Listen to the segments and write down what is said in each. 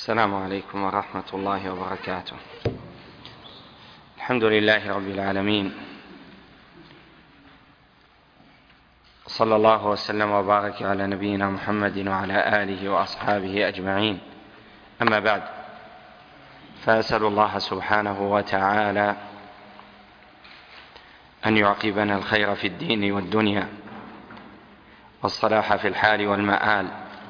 السلام عليكم ورحمة الله وبركاته. الحمد لله رب العالمين، صلى الله وسلم وبارك على نبينا محمد وعلى آله وأصحابه أجمعين. أما بعد، فأسأل الله سبحانه وتعالى أن يعقبنا الخير في الدين والدنيا، والصلاح في الحال والمآل،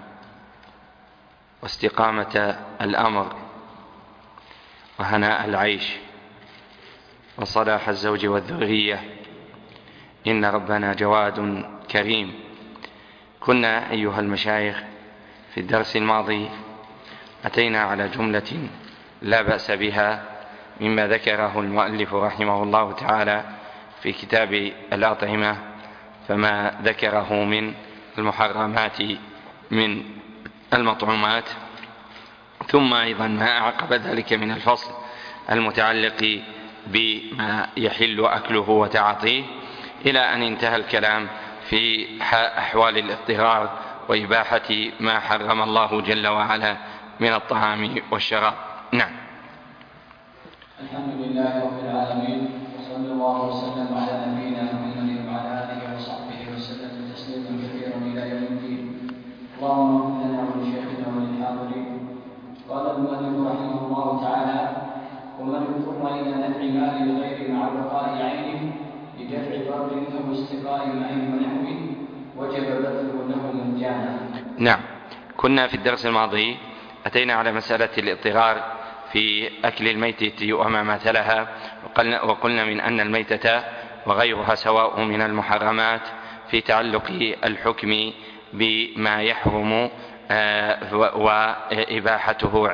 واستقامة الأمر، وهناء العيش، وصلاح الزوج والذرية، إن ربنا جواد كريم. كنا أيها المشايخ في الدرس الماضي أتينا على جملة لا بأس بها مما ذكره المؤلف رحمه الله تعالى في كتاب الأطعمة، فما ذكره من المحرمات من المطعومات، ثم أيضا ما أعقب ذلك من الفصل المتعلق بما يحل أكله وتعاطيه، إلى أن انتهى الكلام في أحوال الاضطرار وإباحة ما حرم الله جل وعلا من الطعام والشراب. نعم. الحمد لله رب العالمين، وصلى الله وسلم على نبينا محمد وعلى آله وصحبه وسلم تسليما كثيرا إلى يوم الدين. اللهم اغفر لنا ولشيخنا وللحاضرين. قال المؤلف رحمه الله تعالى: ومن اضطر إلى نفع مال الغير مع بقاء عينه لدفع ضر أو استقاء ماء ونحوه وجب بذله له مجانا. نعم. كنا في الدرس الماضي أتينا على مسألة الاضطرار في أكل الميتة وما مثلها، وقلنا من أن الميتة وغيرها سواء من المحرمات في تعلق الحكم بما يحرم وإباحته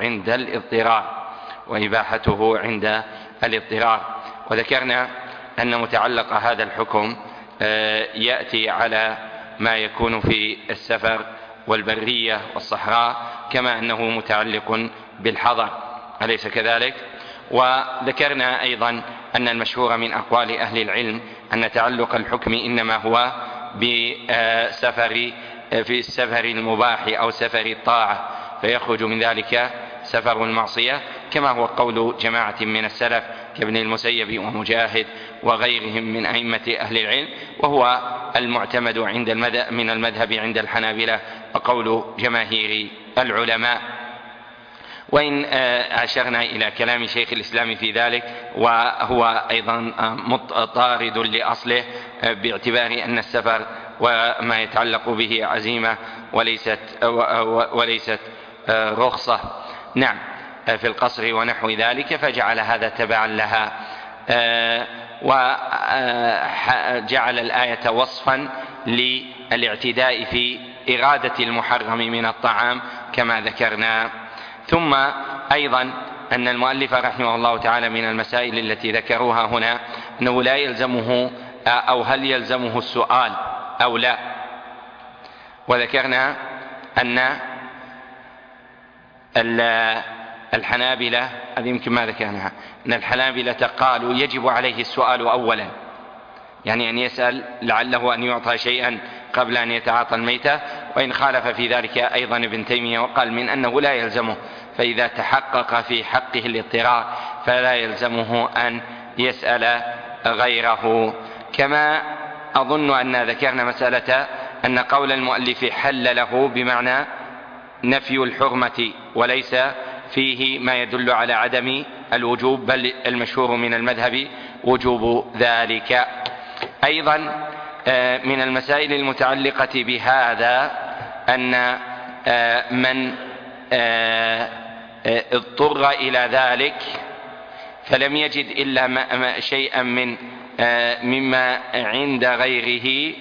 عند الاضطرار. وذكرنا أن متعلق هذا الحكم يأتي على ما يكون في السفر والبرية والصحراء، كما أنه متعلق بالحضر، أليس كذلك؟ وذكرنا أيضا أن المشهور من أقوال أهل العلم أن تعلق الحكم إنما هو في السفر المباح أو سفر الطاعة، فيخرج من ذلك سفر المعصية، كما هو قول جماعة من السلف كابن المسيب ومجاهد وغيرهم من أئمة أهل العلم، وهو المعتمد من المذهب عند الحنابلة وقول جماهير العلماء. وإن أشرنا إلى كلام شيخ الإسلام في ذلك، وهو أيضا طارد لأصله، باعتبار أن السفر وما يتعلق به عزيمة وليست رخصة، نعم، في القصر ونحو ذلك، فجعل هذا تبعا لها، وجعل الآية وصفا للاعتداء في إرادة المحرم من الطعام كما ذكرنا. ثم أيضا أن المؤلف رحمه الله تعالى من المسائل التي ذكروها هنا أنه لا يلزمه أو هل يلزمه السؤال أو لا. وذكرنا أن الحنابلة، هذه يمكن ما ذكرناها، أن الحنابلة قالوا يجب عليه السؤال أولا، يعني أن يسأل لعله أن يعطى شيئا قبل أن يتعاطى الميتة. وإن خالف في ذلك أيضا ابن تيمية وقال من أنه لا يلزمه، فإذا تحقق في حقه الاضطرار فلا يلزمه أن يسأل غيره. كما أظن أن ذكرنا مسألة أن قول المؤلف حل له بمعنى نفي الحرمة، وليس فيه ما يدل على عدم الوجوب، بل المشهور من المذهب وجوب ذلك. أيضا من المسائل المتعلقة بهذا أن من اضطر إلى ذلك فلم يجد إلا شيئا مما عند غيره،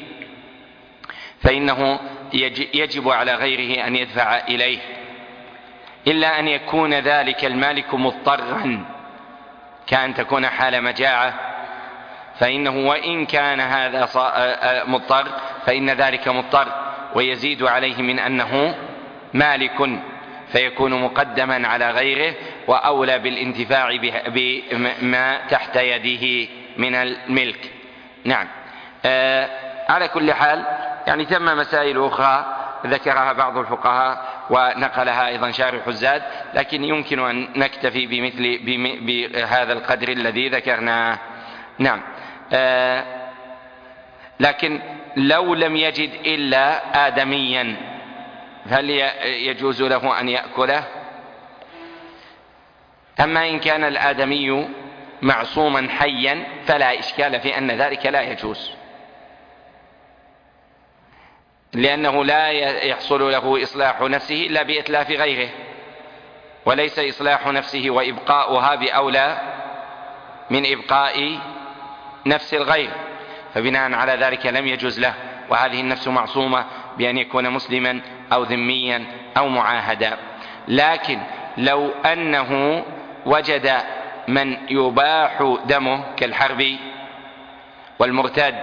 فإنه يجب على غيره أن يدفع إليه، إلا أن يكون ذلك المالك مضطرا، كأن تكون حال مجاعة، فإنه وإن كان هذا مضطر فإن ذلك مضطر، ويزيد عليه من أنه مالك، فيكون مقدما على غيره وأولى بالانتفاع بما تحت يده من الملك. نعم. على كل حال يعني ثم مسائل أخرى ذكرها بعض الفقهاء ونقلها أيضا شارح الزاد، لكن يمكن أن نكتفي بهذا القدر الذي ذكرناه. نعم. لكن لو لم يجد إلا آدميا هل يجوز له أن يأكله؟ أما إن كان الآدمي معصوما حيا فلا إشكال في أن ذلك لا يجوز، لأنه لا يحصل له إصلاح نفسه إلا بإتلاف غيره، وليس إصلاح نفسه وإبقاؤها بأولى من إبقاء نفس الغير، فبناء على ذلك لم يجوز له. وهذه النفس معصومة بأن يكون مسلما أو ذميا أو معاهدا. لكن لو أنه وجد من يباح دمه كالحربي والمرتد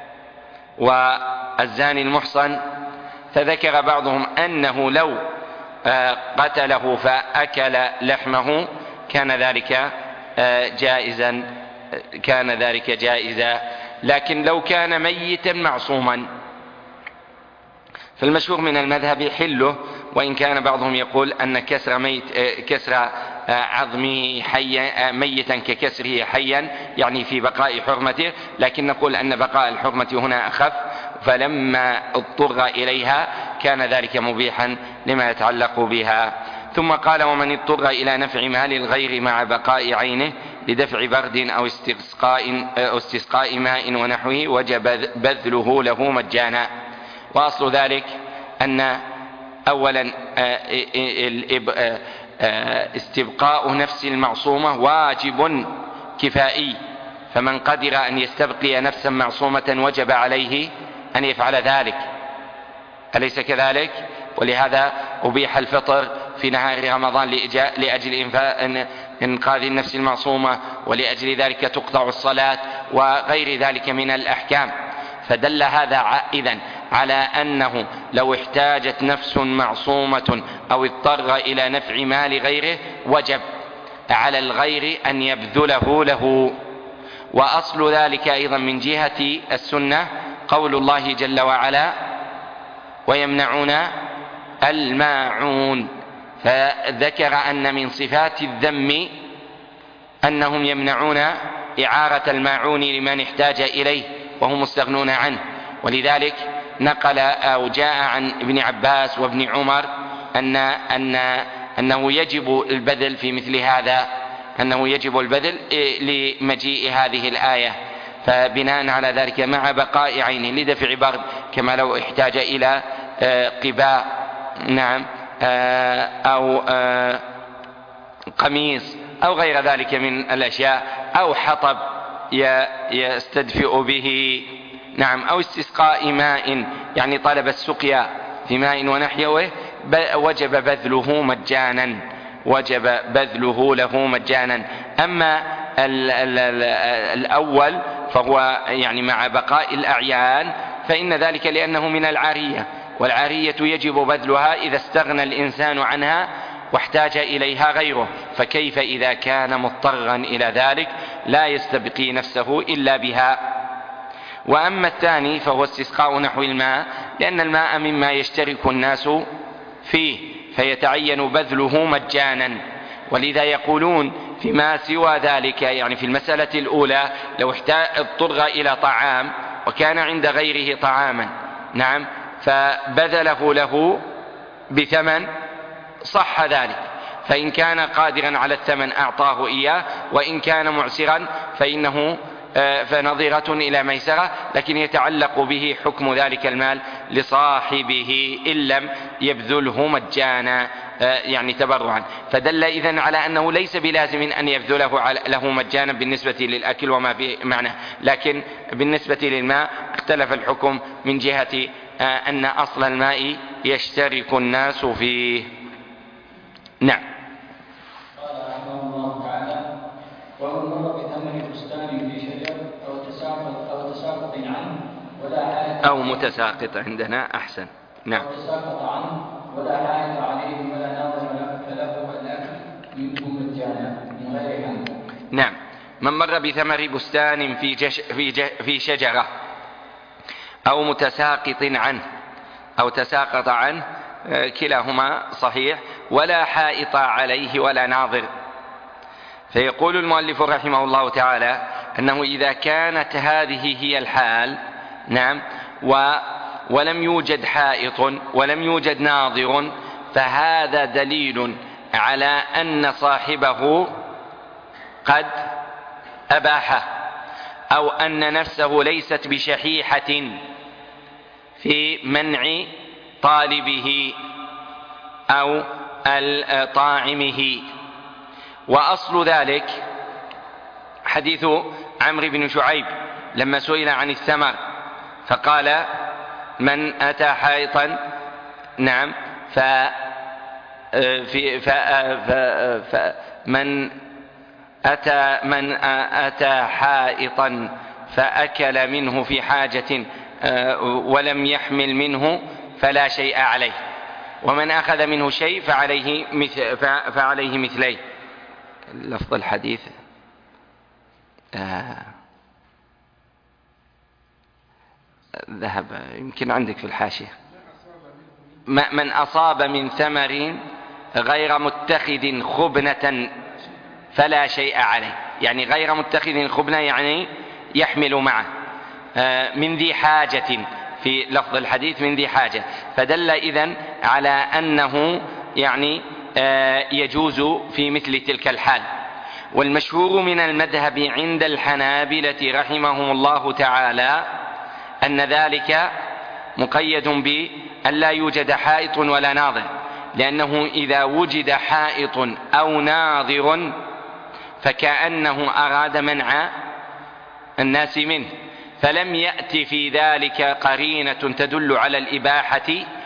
والزاني المحصن، فذكر بعضهم أنه لو قتله فأكل لحمه كان ذلك جائزا. لكن لو كان ميتا معصوما فالمشهور من المذهب حله، وإن كان بعضهم يقول أن كسر عظمه ميتا ككسره حيا يعني في بقاء حرمته، لكن نقول أن بقاء الحرمة هنا أخف، فلما اضطر إليها كان ذلك مبيحا لما يتعلق بها. ثم قال: ومن اضطر إلى نفع مال الغير مع بقاء عينه لدفع برد أو استسقاء ماء ونحوه وجب بذله له مجانا. وأصل ذلك أن أولا استبقاء نفس المعصومة واجب كفائي، فمن قدر أن يستبقي نفسا معصومة وجب عليه أن يفعل ذلك، أليس كذلك؟ ولهذا أبيح الفطر في نهار رمضان لأجل إنقاذ النفس المعصومة، ولأجل ذلك تقطع الصلاة وغير ذلك من الأحكام. فدل هذا إذن على أنه لو احتاجت نفس معصومة أو اضطر إلى نفع مال غيره وجب على الغير أن يبذله له. وأصل ذلك أيضا من جهة السنة قول الله جل وعلا: ويمنعون الماعون، فذكر أن من صفات الذم أنهم يمنعون إعارة الماعون لمن احتاج إليه وهم مستغنون عنه. ولذلك نقل أو جاء عن ابن عباس وابن عمر أنه يجب البذل في مثل هذا، أنه يجب البذل لمجيء هذه الآية. فبناء على ذلك مع بقاء عينه لدفع برد، كما لو احتاج إلى قباء نعم أو قميص أو غير ذلك من الأشياء، أو حطب يستدفئ به نعم، أو استسقاء ماء يعني طلب السقيا في ماء ونحوه، وجب بذله له مجانا. أما الأول فهو يعني مع بقاء الأعيان، فإن ذلك لأنه من العارية، والعارية يجب بذلها إذا استغنى الإنسان عنها واحتاج إليها غيره، فكيف إذا كان مضطرا إلى ذلك لا يستبقي نفسه إلا بها. وأما الثاني فهو استسقاء نحو الماء، لأن الماء مما يشترك الناس فيه فيتعين بذله مجانا. ولذا يقولون فيما سوى ذلك، يعني في المسألة الأولى لو اضطر إلى طعام وكان عند غيره طعاما نعم فبذله له بثمن صح ذلك، فإن كان قادرا على الثمن أعطاه إياه، وإن كان معسرا فنظيرة إلى ميسرة، لكن يتعلق به حكم ذلك المال لصاحبه إن لم يبذله مجانا يعني تبرعا. فدل إذن على أنه ليس بلازم أن يبذله له مجانا بالنسبة للأكل وما في معنى، لكن بالنسبة للماء اختلف الحكم من جهة أن أصل الماء يشترك الناس فيه. نعم. قال رحمه الله تعالى: ومن مر بثمر بستان في شجر أو تساقط عنه ولا حاجة أو متساقط عندنا أحسن. نعم. أو تساقط عنه ولا حاجة عليه ولا ناظر فله الأكل منه مجانا من غير حمل. نعم. من مر بثمر بستان في شجرة أو متساقط عنه أو تساقط عنه كلاهما صحيح، ولا حائط عليه ولا ناظر. فيقول المؤلف رحمه الله تعالى أنه إذا كانت هذه هي الحال، نعم، ولم يوجد حائط ولم يوجد ناظر، فهذا دليل على أن صاحبه قد أباحه، أو أن نفسه ليست بشحيحة في منع طالبه أو طاعمه. وأصل ذلك حديث عمرو بن شعيب لما سئل عن الثمر فقال: من أتى حائطا، نعم، من أتى حائطا فأكل منه في حاجة ولم يحمل منه فلا شيء عليه، ومن أخذ منه شيء فعليه مثليه. لفظ الحديث ذهب، يمكن عندك في الحاشية: من أصاب من ثمر غير متخذ خبنة فلا شيء عليه، يعني غير متخذ خبنة يعني يحمل معه، من ذي حاجة، في لفظ الحديث من ذي حاجة، فدل إذن على أنه يعني يجوز في مثل تلك الحال. والمشهور من المذهب عند الحنابلة رحمهم الله تعالى أن ذلك مقيد بأن لا يوجد حائط ولا ناظر، لأنه إذا وجد حائط أو ناظر فكأنه أراد منع الناس منه، فلم يأت في ذلك قرينة تدل على الإباحة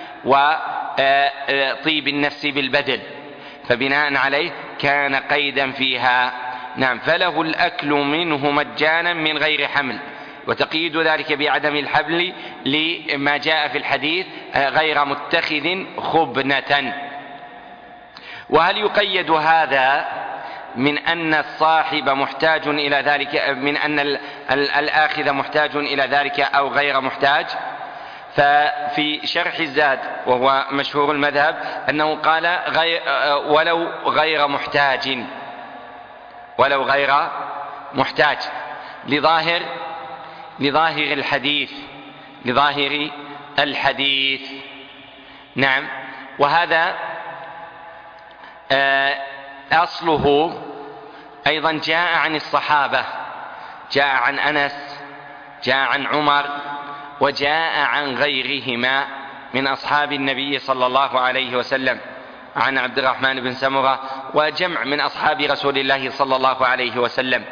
وطيب النفس بالبدل، فبناء عليه كان قيدا فيها. نعم، فله الأكل منه مجانا من غير حمل، وتقييد ذلك بعدم الحمل لما جاء في الحديث غير متخذ خبنة. وهل يقيد هذا من أن الصاحب محتاج إلى ذلك، من أن الآخذ محتاج إلى ذلك أو غير محتاج؟ ففي شرح الزاد وهو مشهور المذهب أنه قال ولو غير محتاج لظاهر الحديث. نعم، وهذا أصله أيضا جاء عن الصحابة، جاء عن أنس، جاء عن عمر، وجاء عن غيرهما من أصحاب النبي صلى الله عليه وسلم، عن عبد الرحمن بن سمرة وجمع من أصحاب رسول الله صلى الله عليه وسلم.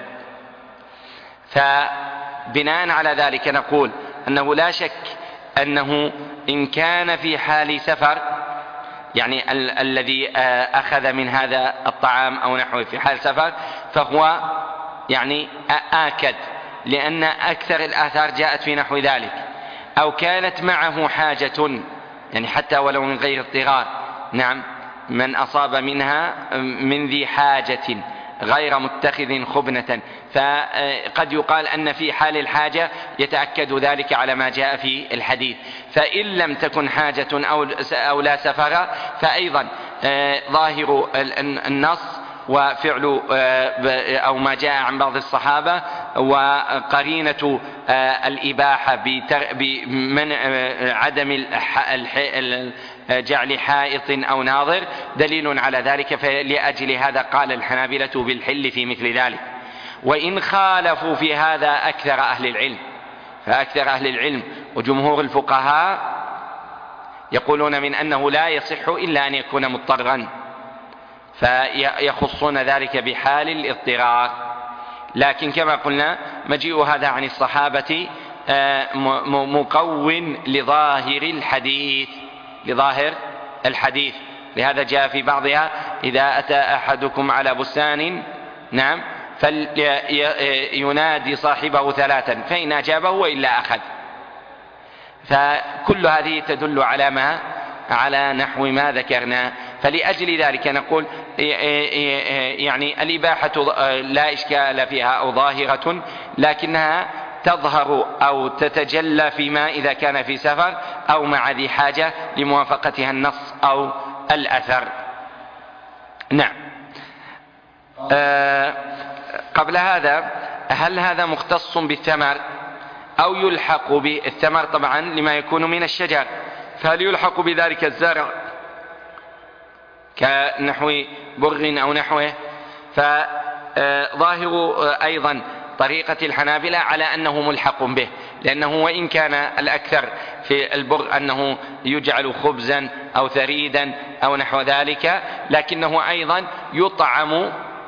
فبناء على ذلك نقول أنه لا شك أنه إن كان في حال سفر، يعني الذي أخذ من هذا الطعام أو نحوه في حال سفر، فهو يعني آكد، لأن أكثر الآثار جاءت في نحو ذلك. أو كانت معه حاجة، يعني حتى ولو من غير اضطرار، نعم، من أصاب منها من ذي حاجة غير متخذ خبنة، فقد يقال أن في حال الحاجة يتأكد ذلك على ما جاء في الحديث. فإن لم تكن حاجة أو لا سفر، فأيضا ظاهر النص وفعل أو ما جاء عن بعض الصحابة وقرينة الإباحة بمنع عدم جعل حائط أو ناظر دليل على ذلك، فلأجل هذا قال الحنابلة بالحل في مثل ذلك. وإن خالفوا في هذا أكثر أهل العلم وجمهور الفقهاء يقولون من أنه لا يصح إلا أن يكون مضطرا، فيخصون ذلك بحال الاضطرار. لكن كما قلنا مجيء هذا عن الصحابة مقوٍ لظاهر الحديث. لهذا جاء في بعضها: إذا أتى أحدكم على بستان، نعم، فلينادي صاحبه 3 فإن أجابه وإلا أخذ. فكل هذه تدل على نحو ما ذكرنا. فلأجل ذلك نقول يعني الإباحة لا إشكال فيها أو ظاهرة، لكنها تظهر أو تتجلى فيما إذا كان في سفر أو مع ذي حاجة لموافقتها النص أو الأثر. نعم. قبل هذا، هل هذا مختص بالثمر أو يلحق بالثمر؟ طبعا لما يكون من الشجر، فهل يلحق بذلك الزرع كنحو بر أو نحوه؟ فظاهر أيضا طريقة الحنابلة على أنه ملحق به، لأنه وإن كان الأكثر في البر أنه يجعل خبزا أو ثريدا أو نحو ذلك، لكنه أيضا يطعم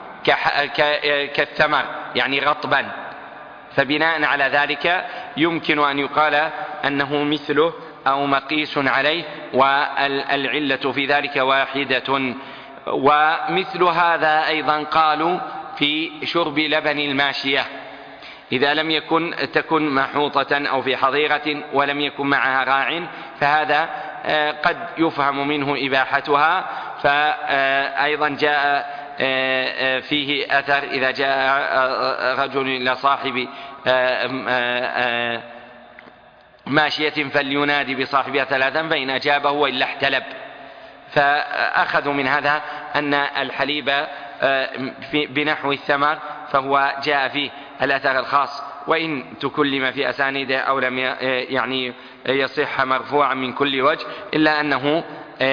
كالثمر يعني رطبا، فبناء على ذلك يمكن أن يقال أنه مثله أو مقيس عليه، والعلة في ذلك واحدة. ومثل هذا أيضا قالوا في شرب لبن الماشية إذا لم تكن محوطة أو في حظيرة ولم يكن معها راع، فهذا قد يفهم منه إباحتها. فأيضا جاء فيه أثر إذا جاء رجل إلى صاحب ماشية فلينادي بصاحبها ثلاثا فإن أجابه وإلا احتلب. فأخذوا من هذا أن الحليب بنحو الثمر فهو جاء فيه الأثر الخاص، وإن تكلم في أسانيده أو لم يعني يصح مرفوعا من كل وجه، إلا أنه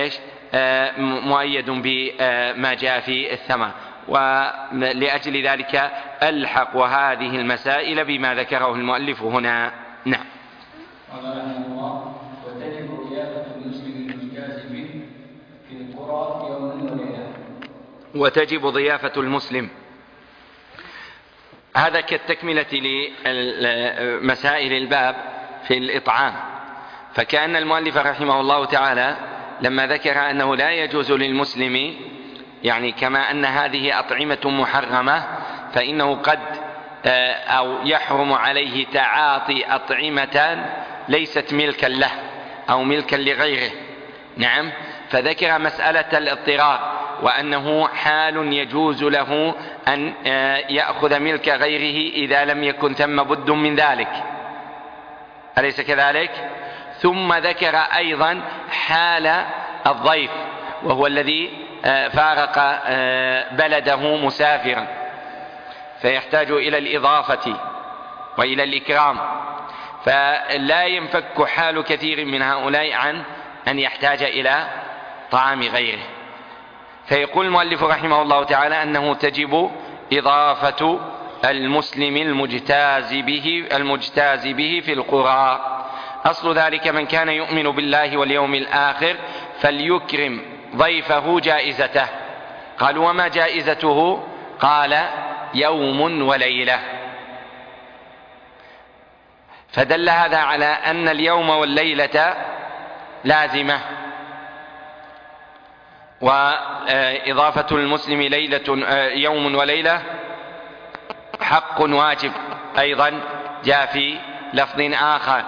مؤيد بما جاء في الثمر. ولأجل ذلك ألحق هذه المسائل بما ذكره المؤلف هنا. نعم. قال رحمه الله: وتجب ضيافة المسلم المجتاز به في القرى يوما وليلة. وتجب ضيافة المسلم، هذا كالتكملة لمسائل الباب في الإطعام. فكأن المؤلف رحمه الله تعالى لما ذكر أنه لا يجوز للمسلم، يعني كما أن هذه أطعمة محرمة، فإنه قد أو يحرم عليه تعاطي أطعمة ليست ملكا له أو ملكا لغيره. نعم. فذكر مسألة الاضطرار، وأنه حال يجوز له أن يأخذ ملك غيره إذا لم يكن ثم بد من ذلك، أليس كذلك؟ ثم ذكر أيضا حال الضيف، وهو الذي فارق بلده مسافرا فيحتاج إلى الإضافة وإلى الإكرام، فلا ينفك حال كثير من هؤلاء عن أن يحتاج إلى طعام غيره. فيقول المؤلف رحمه الله تعالى أنه تجب إضافة المسلم المجتاز به في القرى. أصل ذلك: من كان يؤمن بالله واليوم الآخر فليكرم ضيفه جائزته. قالوا: وما جائزته؟ قال: يوم وليلة. فدل هذا على أن اليوم والليلة لازمة، وإضافة المسلم يوم وليلة حق واجب أيضا جاء في لفظ آخر.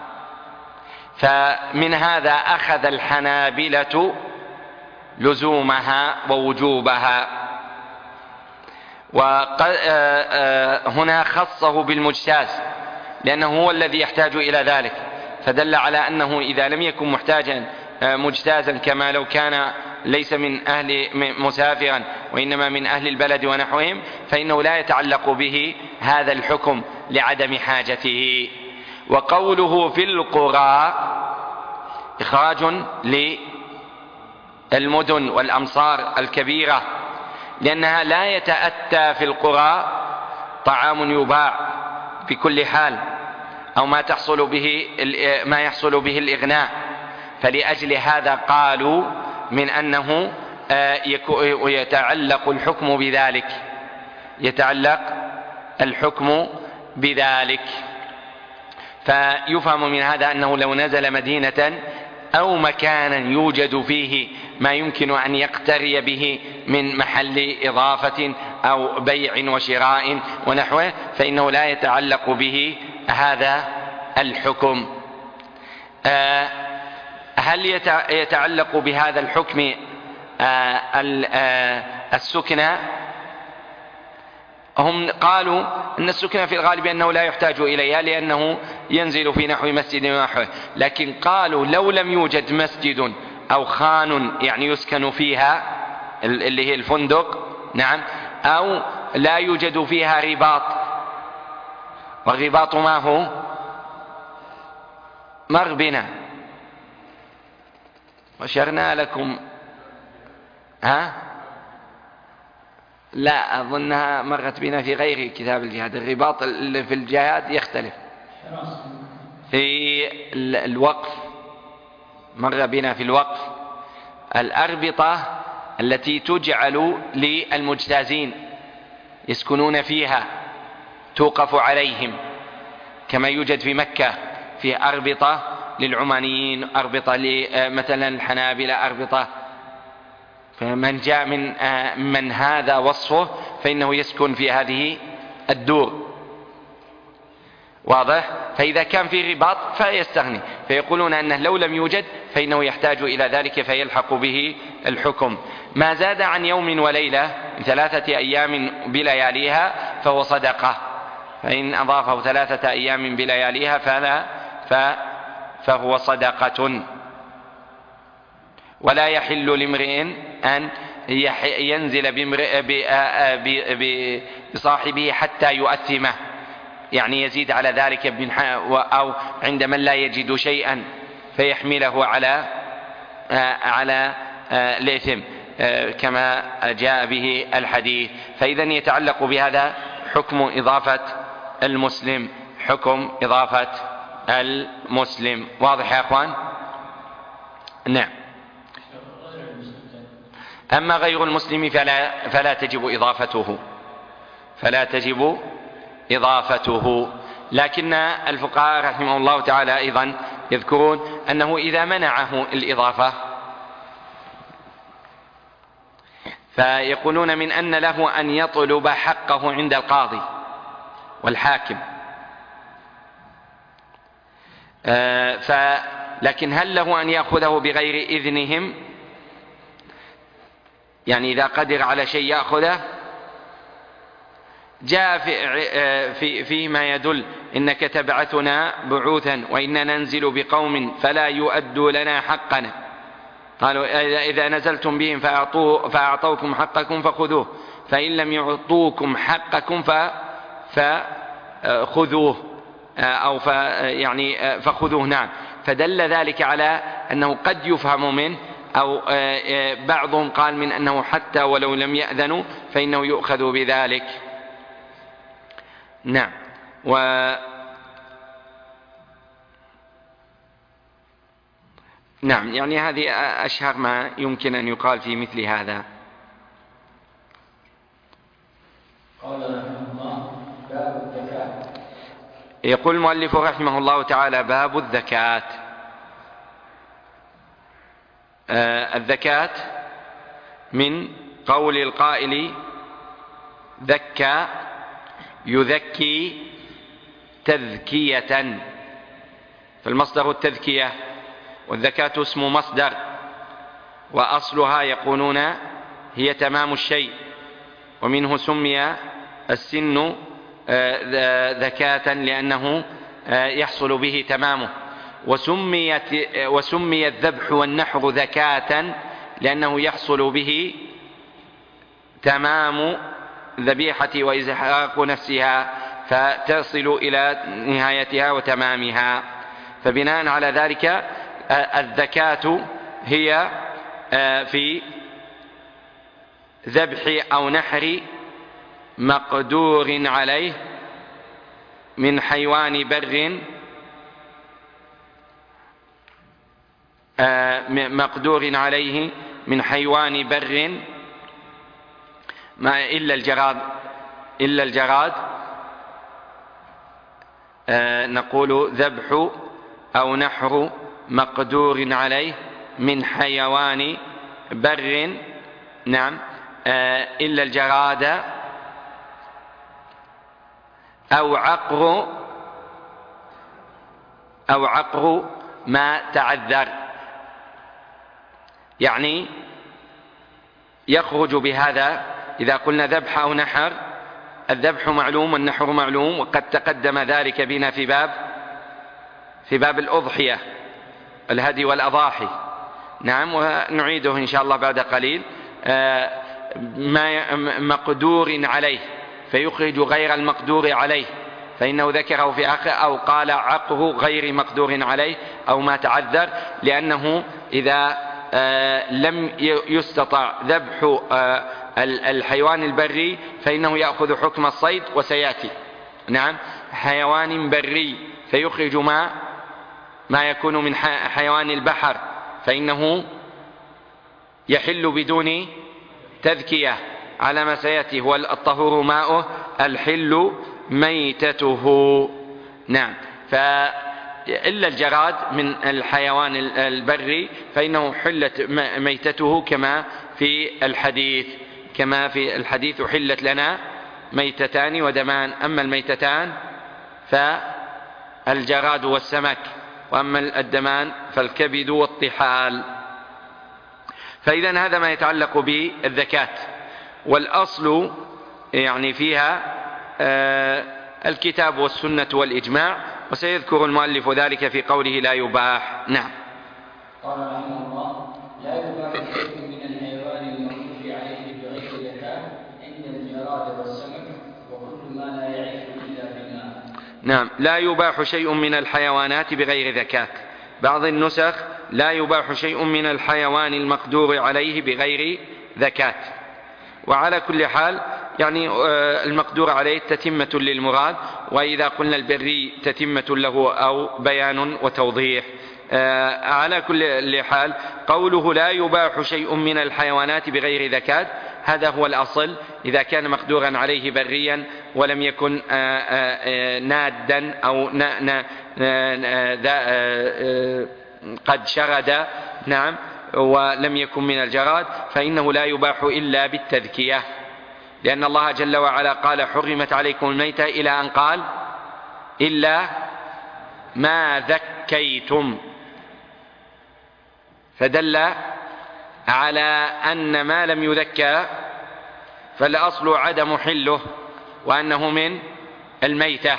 فمن هذا أخذ الحنابلة لزومها ووجوبها، وهنا خصه بالمجتاز لأنه هو الذي يحتاج إلى ذلك، فدل على أنه إذا لم يكن محتاجا مجتازا كما لو كان ليس من أهل مسافرا وإنما من أهل البلد ونحوهم، فإنه لا يتعلق به هذا الحكم لعدم حاجته. وقوله في القرى إخراج للمدن والأمصار الكبيرة، لأنها لا يتأتى في القرى طعام يباع بكل حال أو ما يحصل به الإغناء، فلأجل هذا قالوا من أنه يتعلق الحكم بذلك. فيفهم من هذا أنه لو نزل مدينة أو مكانا يوجد فيه ما يمكن أن يقتري به من محل إضافة أو بيع وشراء ونحوه، فإنه لا يتعلق به هذا الحكم. هل يتعلق بهذا الحكم السكنى؟ هم قالوا أن السكنة في الغالب أنه لا يحتاج إليها لأنه ينزل في نحو مسجد ونحوه، لكن قالوا لو لم يوجد مسجد أو خان يعني يسكن فيها اللي هي الفندق، نعم، أو لا يوجد فيها رباط، والرباط ما هو؟ مر بنا وشرنا لكم، لا أظنها مرت بنا في غير كتاب الجهاد. الرباط اللي في الجهاد يختلف. في الوقف مر بنا في الوقف الأربطة التي تجعل للمجتازين يسكنون فيها توقف عليهم، كما يوجد في مكة في أربطة للعمانيين، أربطة مثلا الحنابلة، أربطة. فمن جاء من هذا وصفه فإنه يسكن في هذه الدور، واضح؟ فإذا كان في رباط فيستغني، فيقولون أنه لو لم يوجد فإنه يحتاج إلى ذلك فيلحق به الحكم. ما زاد عن يوم وليلة 3 أيام بلياليها فهو صدقة، فإن أضافه 3 أيام بلياليها فهو صدقة. ولا يحل لامرئ أن ينزل بصاحبه حتى يؤثمه، يعني يزيد على ذلك أو عند من لا يجد شيئا فيحمله على الإثم كما جاء به الحديث. فإذا يتعلق بهذا حكم إضافة المسلم، حكم إضافة المسلم. واضح يا أخوان؟ نعم. أما غير المسلم فلا تجب إضافته، لكن الفقهاء رحمه الله تعالى أيضا يذكرون أنه إذا منعه الإضافة فيقولون من أن له أن يطلب حقه عند القاضي والحاكم، لكن هل له أن يأخذه بغير إذنهم؟ يعني إذا قدر على شيء يأخذه. جاء فيما يدل إنك تبعثنا بعوثا وإننا ننزل بقوم فلا يؤدوا لنا حقنا، قالوا إذا نزلتم بهم فأعطوكم حقكم فخذوه، فإن لم يعطوكم حقكم فخذوه أو يعني فخذوه. نعم. فدل ذلك على أنه قد يفهم منه، أو بعضهم قال من أنه حتى ولو لم يأذنوا فإنه يؤخذ بذلك. نعم. نعم، يعني هذه أشهر ما يمكن أن يقال في مثل هذا. قال رحمه الله: باب الزكاة. يقول المؤلف رحمه الله تعالى: باب الزكاة. الزكاة من قول القائل زكى يزكي تزكية، فالمصدر التزكية، والزكاة اسم مصدر، وأصلها يقولون هي تمام الشيء، ومنه سمي السن زكاة لأنه يحصل به تمامه، وسمي الذبح والنحر زكاة لأنه يحصل به تمام الذبيحة وإزحاق نفسها فتصل إلى نهايتها وتمامها. فبناء على ذلك الزكاة هي في ذبح أو نحر مقدور عليه من حيوان بر، مقدور عليه من حيوان بر ما إلا الجراد نقول ذبح أو نحر مقدور عليه من حيوان بر. نعم. إلا الجراد أو عقر ما تعذر، يعني يخرج بهذا إذا قلنا ذبح أو نحر الذبح معلوم والنحر معلوم، وقد تقدم ذلك بنا في باب الأضحية، الهدي والأضاحي. نعم، ونعيده إن شاء الله بعد قليل. مقدور عليه فيخرج غير المقدور عليه، فإنه ذكره في آخر، أو قال عقه غير مقدور عليه أو ما تعذر، لأنه إذا لم يستطع ذبح الحيوان البري فإنه يأخذ حكم الصيد وسيأتي. نعم، حيوان بري فيخرج ما يكون من حيوان البحر فإنه يحل بدون تذكية على ما سيأتي، هو الطهور ماؤه الحل ميتته. نعم، إلا الجراد من الحيوان البري فإنه حلت ميتته كما في الحديث حلت لنا ميتتان ودمان، أما الميتتان فالجراد والسمك، وأما الدمان فالكبد والطحال. فإذا هذا ما يتعلق بالذكاة، والأصل يعني فيها الكتاب والسنة والإجماع، وسيذكر المؤلف ذلك في قوله لا يباح. نعم. قال رحمه الله: لا يباح شيء من الحيوان الموقوف عليه بغير زكاة عند الجراد والسمك وكل ما لا يعيش إلا بالماء. نعم، لا يباح شيء من الحيوانات بغير زكاة. بعض النسخ لا يباح شيء من الحيوان المقدور عليه بغير زكاة. وعلى كل حال يعني المقدور عليه تتمة للمراد، وإذا قلنا البري تتمة له أو بيان وتوضيح. على كل حال قوله لا يباح شيء من الحيوانات بغير زكاة هذا هو الأصل، إذا كان مقدورا عليه بريا ولم يكن نادا أو قد شرد، نعم، ولم يكن من الجراد، فإنه لا يباح إلا بالتذكية، لأن الله جل وعلا قال حرمت عليكم الميتة إلى أن قال إلا ما ذكيتم، فدل على أن ما لم يذكى فالأصل عدم حله وأنه من الميتة،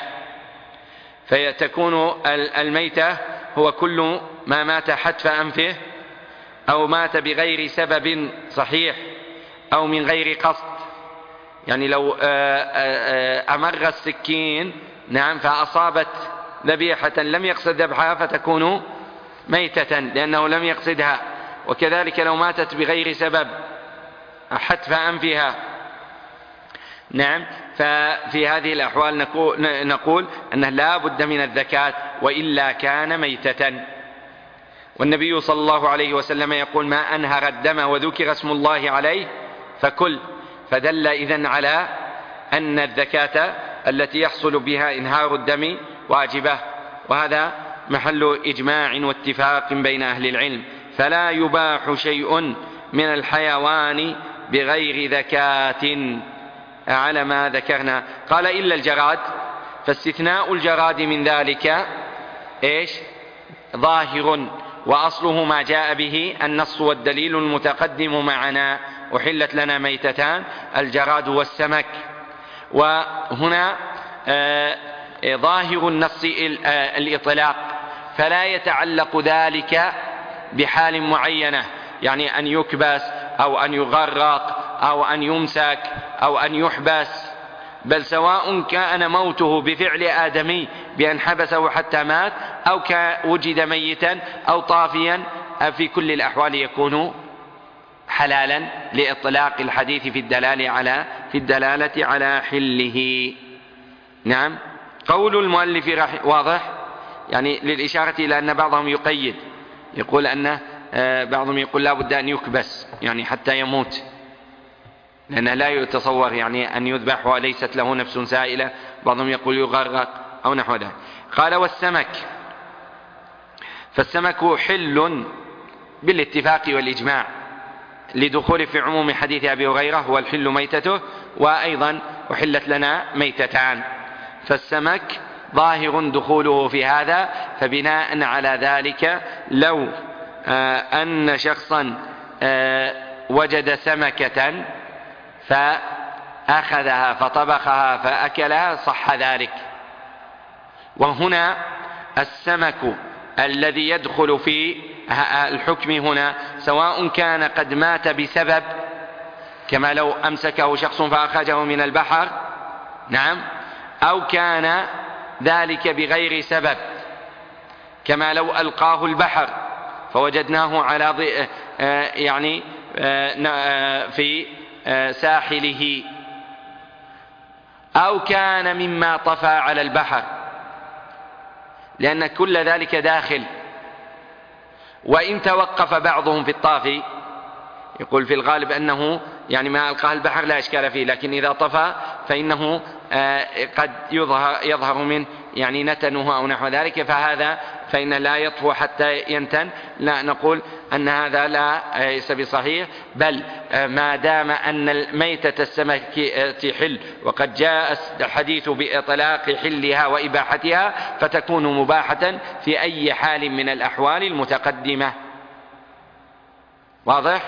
فتكون الميتة هو كل ما مات حتف أنفه أو مات بغير سبب صحيح أو من غير قصد. يعني لو أمر السكين، نعم، فأصابت ذبيحة لم يقصد ذبحها فتكون ميتة لأنه لم يقصدها، وكذلك لو ماتت بغير سبب حتف أنفها. نعم، ففي هذه الأحوال نقول أنه لا بد من الزكاة وإلا كان ميتة. والنبي صلى الله عليه وسلم يقول ما أنهر الدم وذكر اسم الله عليه فكل، فدل إذن على أن الزكاة التي يحصل بها إنهار الدم واجبة، وهذا محل إجماع واتفاق بين أهل العلم. فلا يباح شيء من الحيوان بغير زكاة على ما ذكرنا. قال إلا الجراد، فاستثناء الجراد من ذلك إيش؟ ظاهر، وأصله ما جاء به النص والدليل المتقدم معنا، أحلت لنا ميتتان الجراد والسمك. وهنا ظاهر النص الإطلاق، فلا يتعلق ذلك بحال معينة، يعني أن يكبس أو أن يغرق أو أن يمسك أو أن يحبس، بل سواء كان موته بفعل آدمي بأن حبسه حتى مات أو وجد ميتا أو طافيا، في كل الأحوال يكون حلالا لإطلاق الحديث في الدلالة على حله. نعم، قول المؤلف واضح، يعني للإشارة إلى أن بعضهم يقيد، يقول أن بعضهم يقول لا بد أن يكبس يعني حتى يموت، لأنه لا يتصور يعني أن يذبح وليست له نفس سائلة، بعضهم يقول يغرق أو نحو ذلك. قال والسمك، فالسمك حل بالاتفاق والإجماع لدخول في عموم حديث أبي هريرة هو الحل ميتته، وأيضا أحلت لنا ميتتان، فالسمك ظاهر دخوله في هذا. فبناء على ذلك لو أن شخصا وجد سمكة أخذها فطبخها فأكلها صح ذلك. وهنا السمك الذي يدخل في الحكم هنا سواء كان قد مات بسبب، كما لو أمسكه شخص فأخرجه من البحر، نعم، أو كان ذلك بغير سبب، كما لو ألقاه البحر فوجدناه على في ساحله، أو كان مما طفى على البحر، لأن كل ذلك داخل. وإن توقف بعضهم في الطافي يقول في الغالب أنه ما ألقاه البحر لا إشكال فيه، لكن إذا طفى فإنه قد يظهر من نتنه أو نحو ذلك، فإن لا يطفو حتى ينتن. لا نقول أن هذا ليس بصحيح، بل ما دام أن ميتة السمك حل وقد جاء الحديث بإطلاق حلها وإباحتها فتكون مباحة في أي حال من الأحوال المتقدمة. واضح؟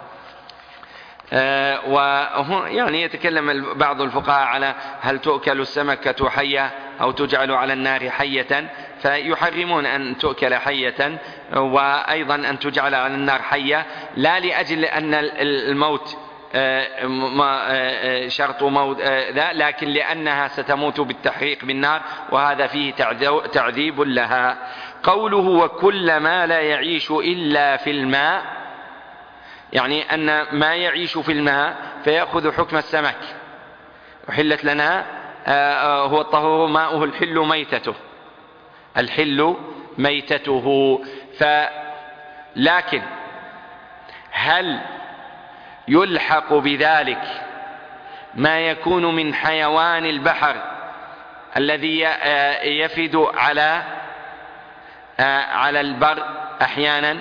يتكلم بعض الفقهاء على هل تؤكل السمكة حية أو تجعل على النار حية، فيحرمون أن تؤكل حية، وأيضا أن تجعل على النار حية، لا لأجل أن الموت شرط موت لكن لأنها ستموت بالتحريق بالنار، وهذا فيه تعذيب لها. قوله وكل ما لا يعيش إلا في الماء، أن ما يعيش في الماء فيأخذ حكم السمك. وحلت لنا هو الطهور ماؤه الحل ميتته، الحل ميتته. لكن هل يلحق بذلك ما يكون من حيوان البحر الذي يفد على البر أحيانا؟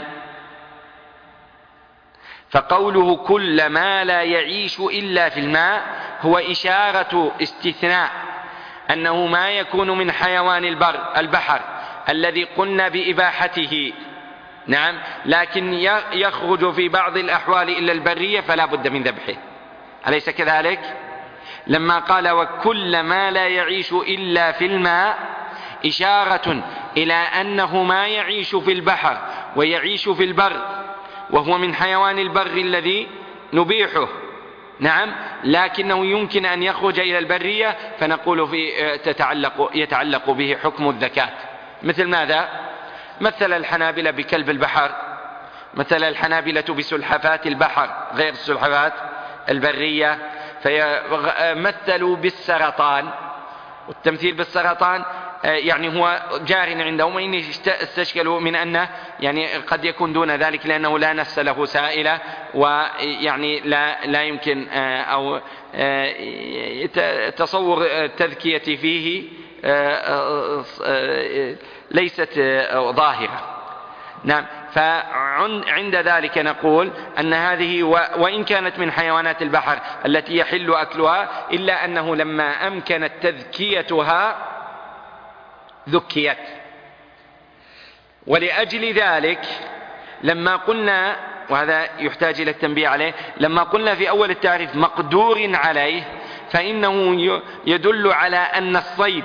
فقوله كل ما لا يعيش إلا في الماء هو إشارة استثناء، أنه ما يكون من حيوان البحر الذي قلنا بإباحته، نعم، لكن يخرج في بعض الأحوال إلى البرية فلا بد من ذبحه، أليس كذلك؟ لما قال وكل ما لا يعيش إلا في الماء إشارة إلى أنه ما يعيش في البحر ويعيش في البر وهو من حيوان البر الذي نبيحه، نعم، لكنه يمكن أن يخرج إلى البرية، فنقول يتعلق به حكم الذكاة. مثل ماذا؟ مثل الحنابلة بكلب البحر، مثل الحنابلة بسلحفات البحر غير السلحفات البرية، فمثلوا بالسرطان. والتمثيل بالسرطان هو جار عندهم، وإن استشكلوا من أنه قد يكون دون ذلك، لأنه لا نفس له سائلة، لا يمكن أو تصور التذكية فيه ليست ظاهرة، نعم. فعند ذلك نقول أن هذه وإن كانت من حيوانات البحر التي يحل أكلها، إلا أنه لما أمكنت تذكيتها ذكيت. ولأجل ذلك لما قلنا، وهذا يحتاج إلى التنبيه عليه، لما قلنا في أول التعريف مقدور عليه، فإنه يدل على أن الصيد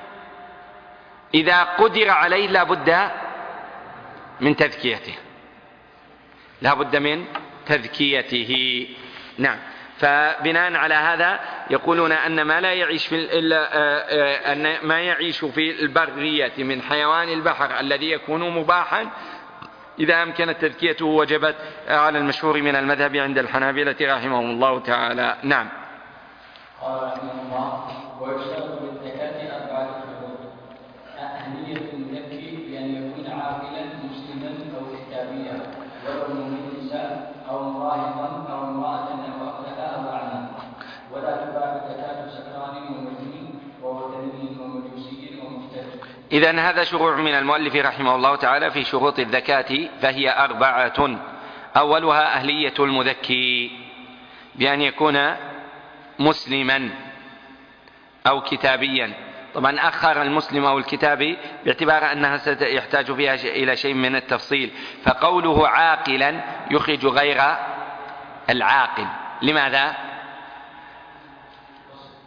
إذا قدر عليه لا بد من تذكيته، لا بد من تذكيته، نعم. فبناء على هذا يقولون أن ما لا يعيش أن ما يعيش في البرية من حيوان البحر الذي يكون مباحا إذا أمكنت تذكيته وجبت على المشهور من المذهب عند الحنابلة رحمهم الله تعالى، نعم. قال رحمه الله ويشترط بالزكاة 4 شروط: أهلية المزكي بأن يكون عاقلا مسلما أو كتابيا ولو من النساء أو مراهقا أو امرأة أو أخذها أو أعمى، ولا تباع زكاة سكران ومجنون ووثني ومجوسي ومفتري. إذن هذا شروع من المؤلف رحمه الله تعالى في شروط الزكاة، فهي 4. أولها أهلية المزكي بأن يكون مسلما أو كتابيا. طبعا أخر المسلم أو الكتابي باعتبار أنها سيحتاج فيها إلى شيء من التفصيل، فقوله عاقلا يخرج غير العاقل. لماذا؟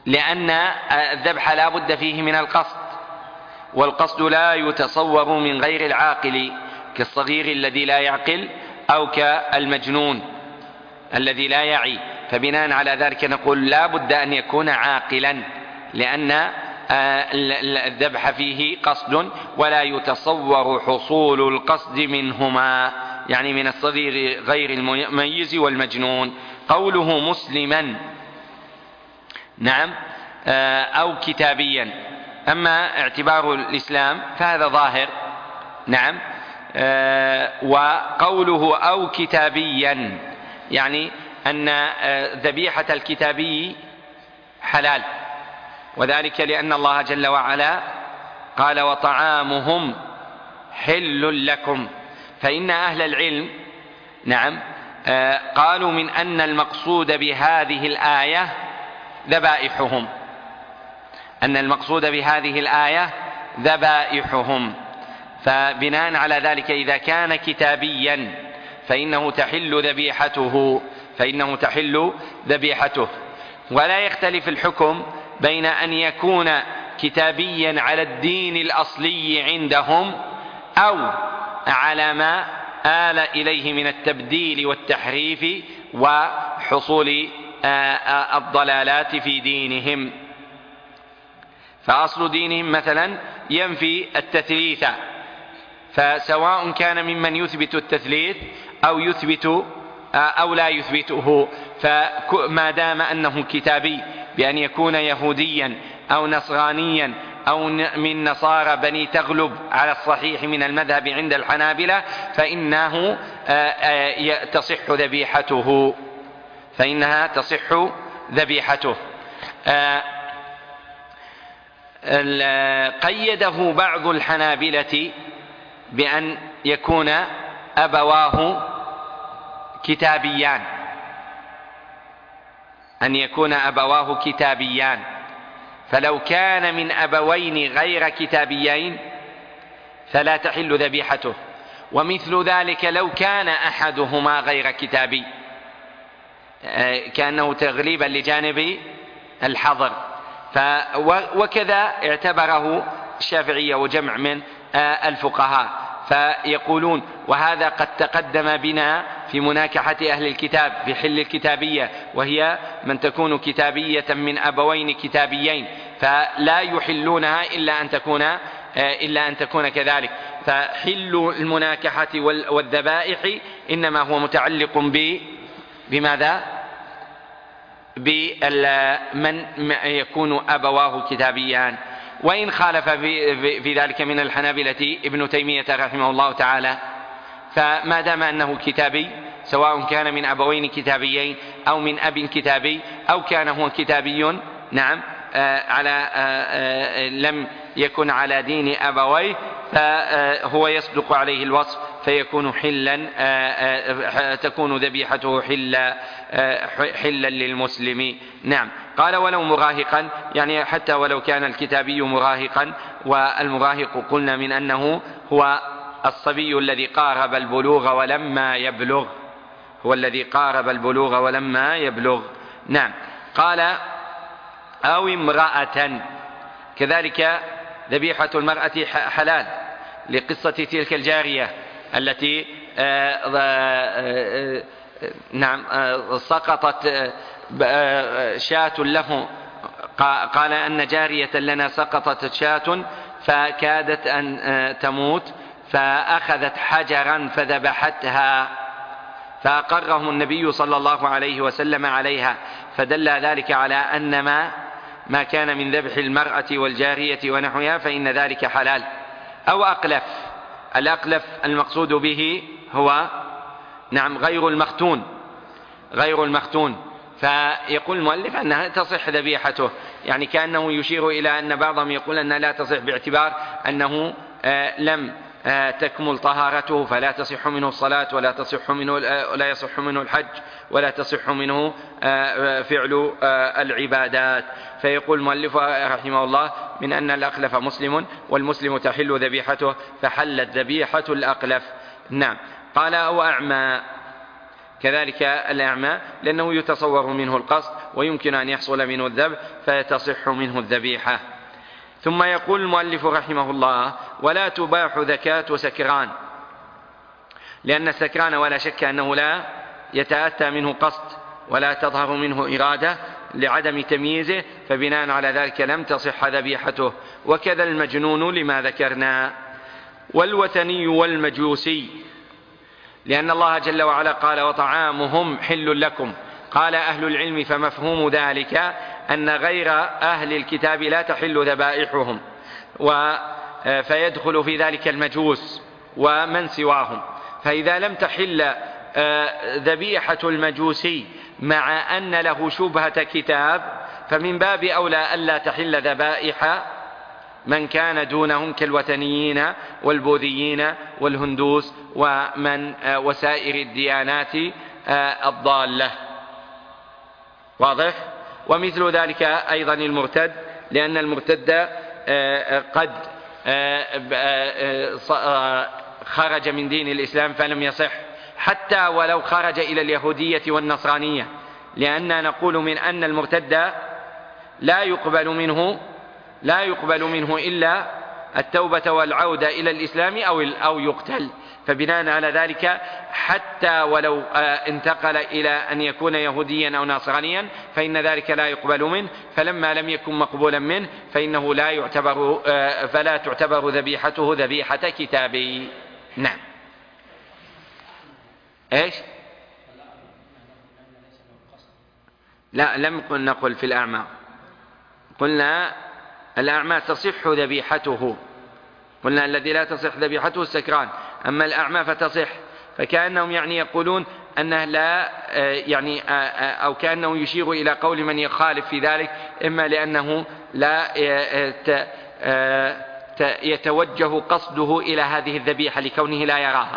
لأن الذبح لا بد فيه من القصد، والقصد لا يتصور من غير العاقل، كالصغير الذي لا يعقل أو كالمجنون الذي لا يعي. فبناء على ذلك نقول لا بد أن يكون عاقلا، لأن الذبح فيه قصد، ولا يتصور حصول القصد منهما، يعني من الصغير غير المميز والمجنون. قوله مسلما نعم أو كتابيا، أما اعتبار الإسلام فهذا ظاهر نعم. وقوله أو كتابيا يعني أن ذبيحة الكتابي حلال، وذلك لأن الله جل وعلا قال وطعامهم حل لكم. فإن أهل العلم نعم قالوا من أن المقصود بهذه الآية ذبائحهم، أن المقصود بهذه الآية ذبائحهم. فبناء على ذلك إذا كان كتابيا فإنه تحل ذبيحته، ولا يختلف الحكم بين أن يكون كتابيا على الدين الأصلي عندهم أو على ما آل إليه من التبديل والتحريف وحصول الضلالات في دينهم. فأصل دينهم مثلا ينفي التثليث، فسواء كان ممن يثبت التثليث أو لا يثبته، فما دام أنه كتابي بأن يكون يهوديا أو نصرانيا أو من نصارى بني تغلب على الصحيح من المذهب عند الحنابلة فإنها تصح ذبيحته. قيده بعض الحنابلة بأن يكون أبواه كتابيان، فلو كان من أبوين غير كتابيين فلا تحل ذبيحته، ومثل ذلك لو كان أحدهما غير كتابي، كأنه تغليبا لجانب الحظر. وكذا اعتبره الشافعية وجمع من الفقهاء، فيقولون وهذا قد تقدم بنا في مناكحة أهل الكتاب في حل الكتابية، وهي من تكون كتابية من أبوين كتابيين، فلا يحلونها إلا أن تكون كذلك. فحل المناكحة والذبائح إنما هو متعلق بماذا؟ بمن يكون أبواه كتابيان. وإن خالف في ذلك من الحنابلة ابن تيمية رحمه الله تعالى، فما دام أنه كتابي سواء كان من أبوين كتابيين أو من أب كتابي أو كان هو كتابي نعم لم يكن على دين أبويه، فهو يصدق عليه الوصف فيكون تكون ذبيحته حلا للمسلم. نعم. قال ولو مراهقا، يعني حتى ولو كان الكتابي مراهقا، والمراهق قلنا من أنه هو الصبي الذي قارب البلوغ ولما يبلغ نعم. قال أو امرأة، كذلك ذبيحة المرأة حلال لقصة تلك الجارية التي سقطت شاة له، قال أن جارية لنا سقطت شاة فكادت أن تموت فأخذت حجرا فذبحتها، فأقره النبي صلى الله عليه وسلم عليها، فدل ذلك على أن ما كان من ذبح المرأة والجارية ونحوها فإن ذلك حلال. أو أقلف، الأقلف المقصود به هو غير المختون، فيقول المؤلف أنها تصح ذبيحته، يعني كأنه يشير إلى أن بعضهم يقول أنها لا تصح باعتبار أنه لم تكمل طهارته، فلا تصح منه الصلاة ولا يصح منه الحج ولا تصح منه فعل العبادات. فيقول المؤلف رحمه الله من أن الأقلف مسلم، والمسلم تحل ذبيحته، فحلت ذبيحة الأقلف. نعم. قال أو أعمى، كذلك الأعمى لأنه يتصور منه القصد ويمكن أن يحصل منه الذبح فيتصح منه الذبيحة. ثم يقول المؤلف رحمه الله: ولا تباح زكاة سكران، لأن السكران ولا شك أنه لا يتأتى منه قصد ولا تظهر منه إرادة لعدم تمييزه، فبناء على ذلك لم تصح ذبيحته. وكذا المجنون لما ذكرنا. والوثني والمجوسي، لأن الله جل وعلا قال: وطعامهم حل لكم. قال أهل العلم: فمفهوم ذلك أن غير أهل الكتاب لا تحل ذبائحهم، فيدخل في ذلك المجوس ومن سواهم. فإذا لم تحل ذبيحة المجوسي مع أن له شبهة كتاب، فمن باب أولى ألا تحل ذبائح من كان دونهم كالوثنيين والبوذيين والهندوس ومن وسائر الديانات الضالة. واضح؟ ومثل ذلك أيضا المرتد، لأن المرتد قد خرج من دين الإسلام فلم يصح، حتى ولو خرج إلى اليهودية والنصرانية، لأننا نقول من أن المرتد لا يقبل منه إلا التوبة والعودة إلى الإسلام أو يقتل. فبناء على ذلك حتى ولو انتقل إلى أن يكون يهوديا أو نصرانيا فإن ذلك لا يقبل منه، فلما لم يكن مقبولا منه فإنه فلا تعتبر ذبيحته ذبيحة كتابي. نعم. إيش؟ لا، لم نقل في الأعمى، قلنا الأعمى تصح ذبيحته، قلنا الذي لا تصح ذبيحته السكران، أما الأعمى فتصح. فكأنهم يقولون أنه لا أو كأنه يشير إلى قول من يخالف في ذلك، إما لأنه لا يتوجه قصده إلى هذه الذبيحة لكونه لا يراها،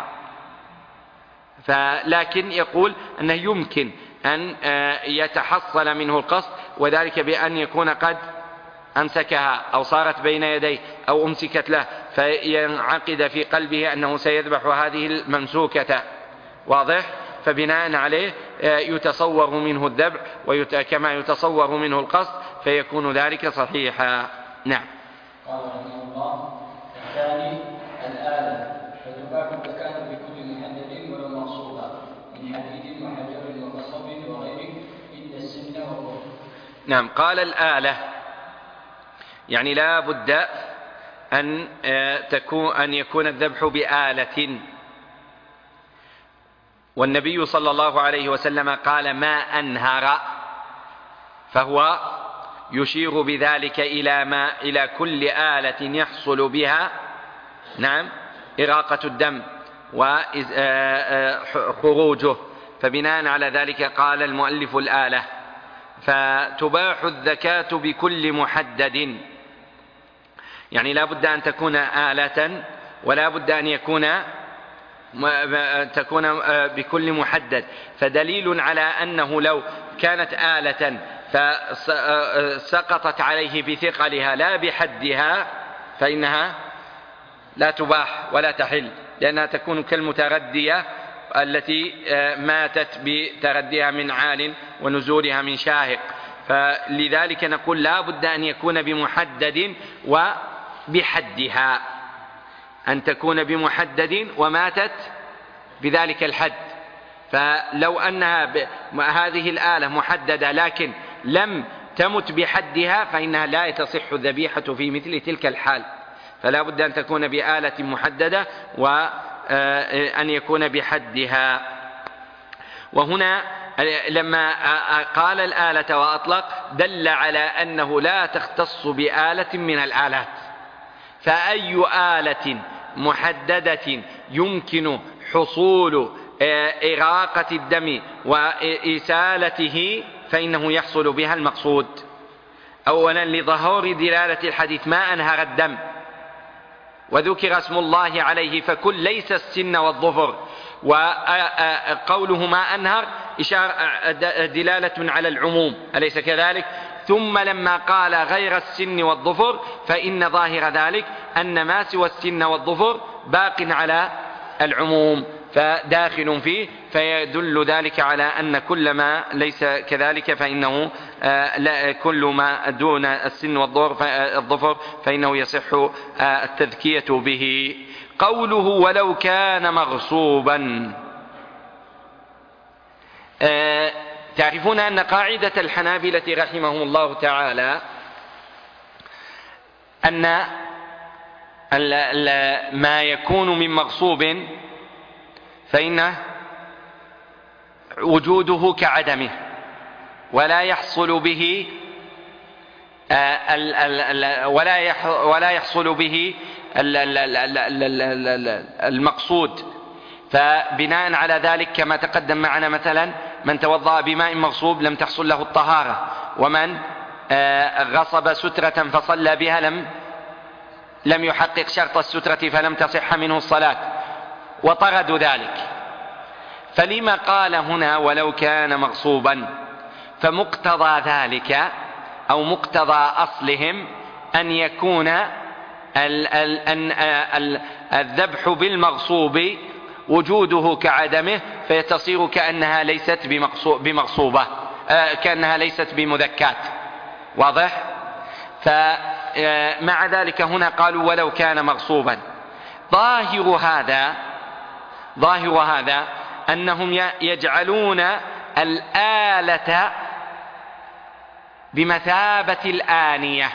لكن يقول أنه يمكن أن يتحصل منه القصد، وذلك بأن يكون قد أمسكها أو صارت بين يديه أو أمسكت له، فينعقد في قلبه أنه سيذبح هذه الممسوكة. واضح؟ فبناء عليه يتصور منه الذبح كما يتصور منه القصد، فيكون ذلك صحيحا. نعم. قال رحمه الله: الثاني الآلة، فتباح الزكاة بكل محدد ولو مقصودا من حديد وحجر وقصب وغيره إلا السن والظفر. نعم. قال الآلة يعني لا بد أن يكون الذبح بآلة، والنبي صلى الله عليه وسلم قال: ما أنهر، فهو يشير بذلك إلى كل آلة يحصل بها نعم إراقة الدم وخروجه. فبناء على ذلك قال المؤلف الآلة. فتباح الزكاة بكل محدد، يعني لا بد أن تكون آلة، ولا بد أن تكون بكل محدد. فدليل على أنه لو كانت آلة فسقطت عليه بثقلها لا بحدها فإنها لا تباح ولا تحل، لأنها تكون كالمتردية التي ماتت بترديها من عال ونزولها من شاهق. فلذلك نقول لا بد أن يكون بمحدد وبحدها، أن تكون بمحدد وماتت بذلك الحد. فلو أنها هذه الآلة محددة لكن لم تمت بحدها فإنها لا تصح الذبيحة في مثل تلك الحال. فلا بد أن تكون بآلة محددة وأن يكون بحدها. وهنا لما قال الآلة وأطلق دل على أنه لا تختص بآلة من الآلات، فأي آلة محددة يمكن حصول إراقة الدم وإسالته فإنه يحصل بها المقصود. أولا لظهور دلالة الحديث: ما أنهر الدم، وذكر اسم الله عليه، فكل ليس السن والظفر، وقوله ما أنهر دلالة على العموم، أليس كذلك؟ ثم لما قال غير السن والظفر فإن ظاهر ذلك أن ما سوى السن والظفر باق على العموم. فداخل فيه، فيدل ذلك على أن كل ما ليس كذلك فإنه كل ما دون السن والظفر فإنه يصح التذكية به. قوله ولو كان مغصوبا، تعرفون أن قاعدة الحنابلة رحمهم الله تعالى أن ما يكون من مغصوب فإن وجوده كعدمه، ولا يحصل به المقصود. فبناء على ذلك كما تقدم معنا مثلا من توضأ بماء مغصوب لم تحصل له الطهارة، ومن غصب سترة فصلى بها لم يحقق شرط السترة فلم تصح منه الصلاة، وطردوا ذلك. فلما قال هنا ولو كان مغصوبا؟ فمقتضى ذلك أو مقتضى أصلهم أن يكون الذبح بالمغصوب وجوده كعدمه، فيتصير كأنها ليست بمغصوبة، كأنها ليست بمذكات. واضح؟ فمع ذلك هنا قالوا ولو كان مغصوبا. ظاهر هذا أنهم يجعلون الآلة بمثابة الآنية،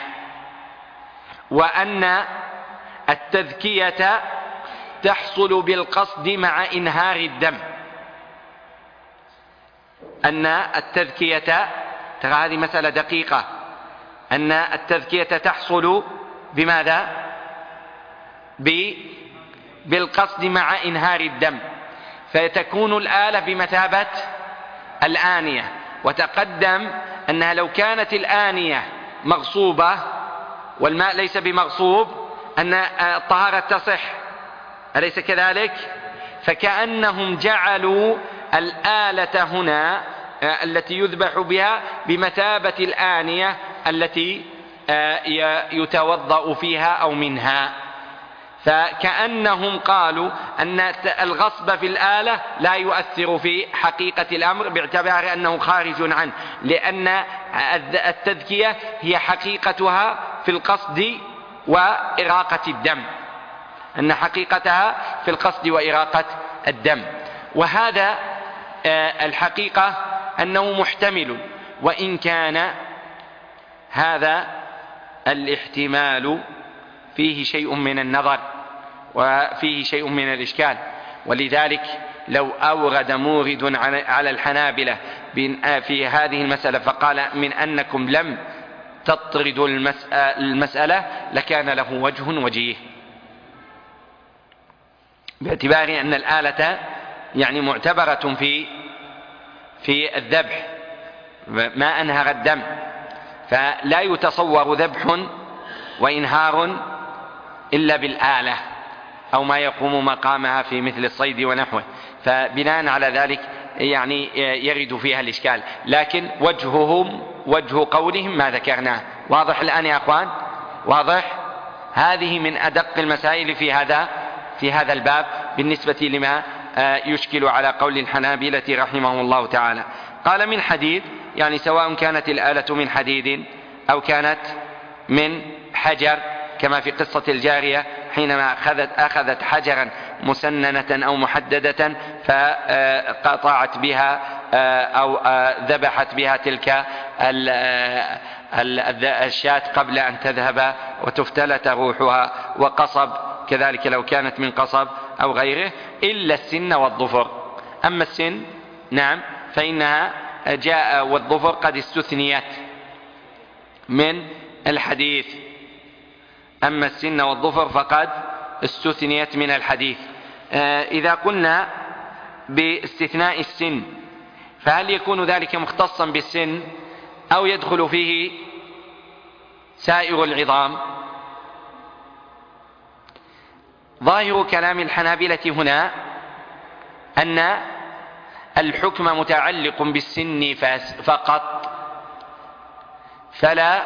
وأن التذكية تحصل بالقصد مع إنهار الدم. أن التذكية، ترى هذه مسألة دقيقة، أن التذكية تحصل بماذا؟ بالقصد مع إنهار الدم، فتكون الآلة بمثابة الآنية. وتقدم أنها لو كانت الآنية مغصوبة والماء ليس بمغصوب أن الطهارة تصح، أليس كذلك؟ فكأنهم جعلوا الآلة هنا التي يذبح بها بمثابة الآنية التي يتوضأ فيها أو منها. فكأنهم قالوا أن الغصب في الآلة لا يؤثر في حقيقة الأمر باعتبار أنه خارج عنه، لأن التذكية هي حقيقتها في القصد وإراقة الدم، أن حقيقتها في القصد وإراقة الدم. وهذا الحقيقة أنه محتمل، وإن كان هذا الاحتمال فيه شيء من النظر وفيه شيء من الإشكال. ولذلك لو أورد مورد على الحنابلة في هذه المسألة فقال من أنكم لم تطردوا المسألة لكان له وجه وجيه، باعتبار أن الآلة يعني معتبرة في الذبح ما أنهر الدم، فلا يتصور ذبح وإنهار إلا بالآلة أو ما يقوم مقامها في مثل الصيد ونحوه. فبناء على ذلك يعني يرد فيها الإشكال، لكن وجه قولهم ما ذكرناه. واضح الآن يا أخوان؟ واضح؟ هذه من أدق المسائل في هذا الباب بالنسبة لما يشكل على قول الحنابلة رحمهم الله تعالى. قال من حديد، يعني سواء كانت الآلة من حديد أو كانت من حجر، كما في قصة الجارية حينما أخذت حجرا مسننة أو محددة فقطعت بها أو ذبحت بها تلك الشاة قبل أن تذهب وتفتلت روحها، وقصب كذلك لو كانت من قصب أو غيره، إلا السن والظفر. أما السن نعم فإنها جاء والظفر قد استثنيت من الحديث، أما السن والظفر فقد استثنيت من الحديث. إذا قلنا باستثناء السن فهل يكون ذلك مختصا بالسن أو يدخل فيه سائر العظام؟ ظاهر كلام الحنابلة هنا أن الحكم متعلق بالسن فقط، فلا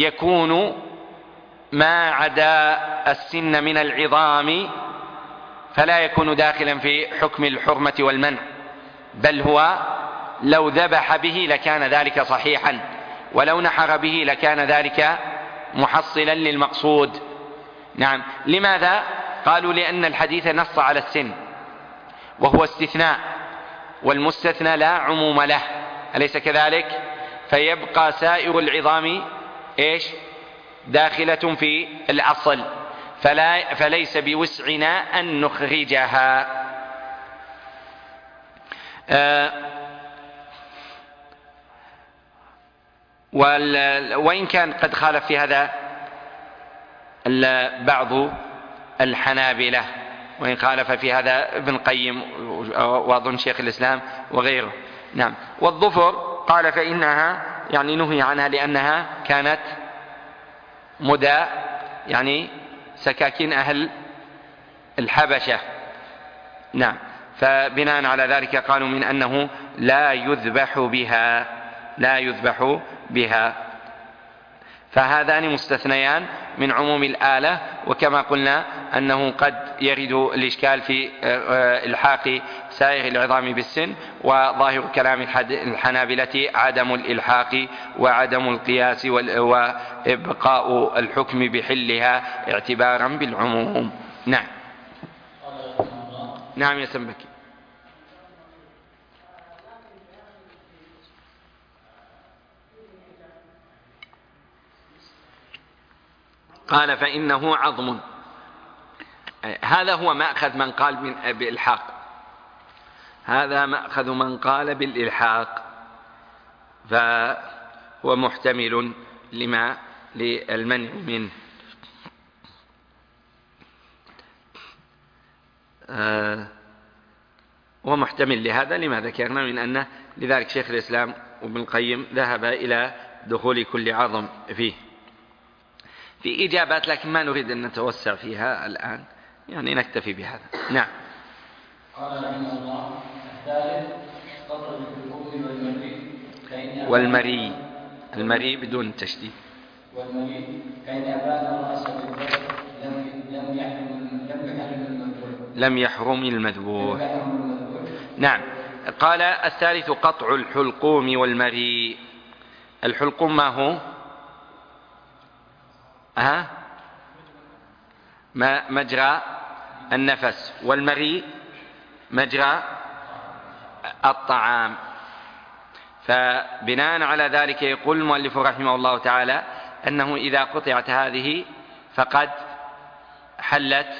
يكون ما عدا السن من العظام فلا يكون داخلا في حكم الحرمة والمنع، بل هو لو ذبح به لكان ذلك صحيحا، ولو نحر به لكان ذلك محصلا للمقصود. نعم. لماذا؟ قالوا لأن الحديث نص على السن، وهو استثناء، والمستثنى لا عموم له، أليس كذلك؟ فيبقى سائر العظام داخلة في الأصل، فليس بوسعنا أن نخرجها. وإن كان قد خالف في هذا بعض الحنابلة، وإن خالف في هذا ابن القيم وأظن شيخ الإسلام وغيره. نعم. والظفر قال فإنها نهي عنها لأنها كانت مدى سكاكين أهل الحبشة. نعم. فبناء على ذلك قالوا من أنه لا يذبح بها. فهذان مستثنيان من عموم الآلة. وكما قلنا أنه قد يرد الإشكال في إلحاق سائر العظام بالسن، وظاهر كلام الحنابلة عدم الإلحاق وعدم القياس وإبقاء الحكم بحلها اعتبارا بالعموم. نعم. نعم يا سنبكي. قال فإنه عظم. هذا هو مأخذ من قال بالإلحاق، هذا مأخذ من قال بالإلحاق، فهو محتمل للمنع منه. ومحتمل لهذا لما ذكرنا من أنه لذلك شيخ الإسلام وابن القيم ذهب إلى دخول كل عظم فيه. في إجابات لكن ما نريد أن نتوسع فيها الآن، نكتفي بهذا. نعم. قال رحمه الله: الثالث قطع الحلقوم والمري. المري بدون تشديد. والمري كأن أبان الرأس بالبر لم يحرم المذبوح. نعم. قال الثالث قطع الحلقوم والمري. الحلقوم ما هو؟ مجرى النفس، والمري مجرى الطعام. فبناء على ذلك يقول المؤلف رحمه الله تعالى أنه إذا قطعت هذه فقد حلت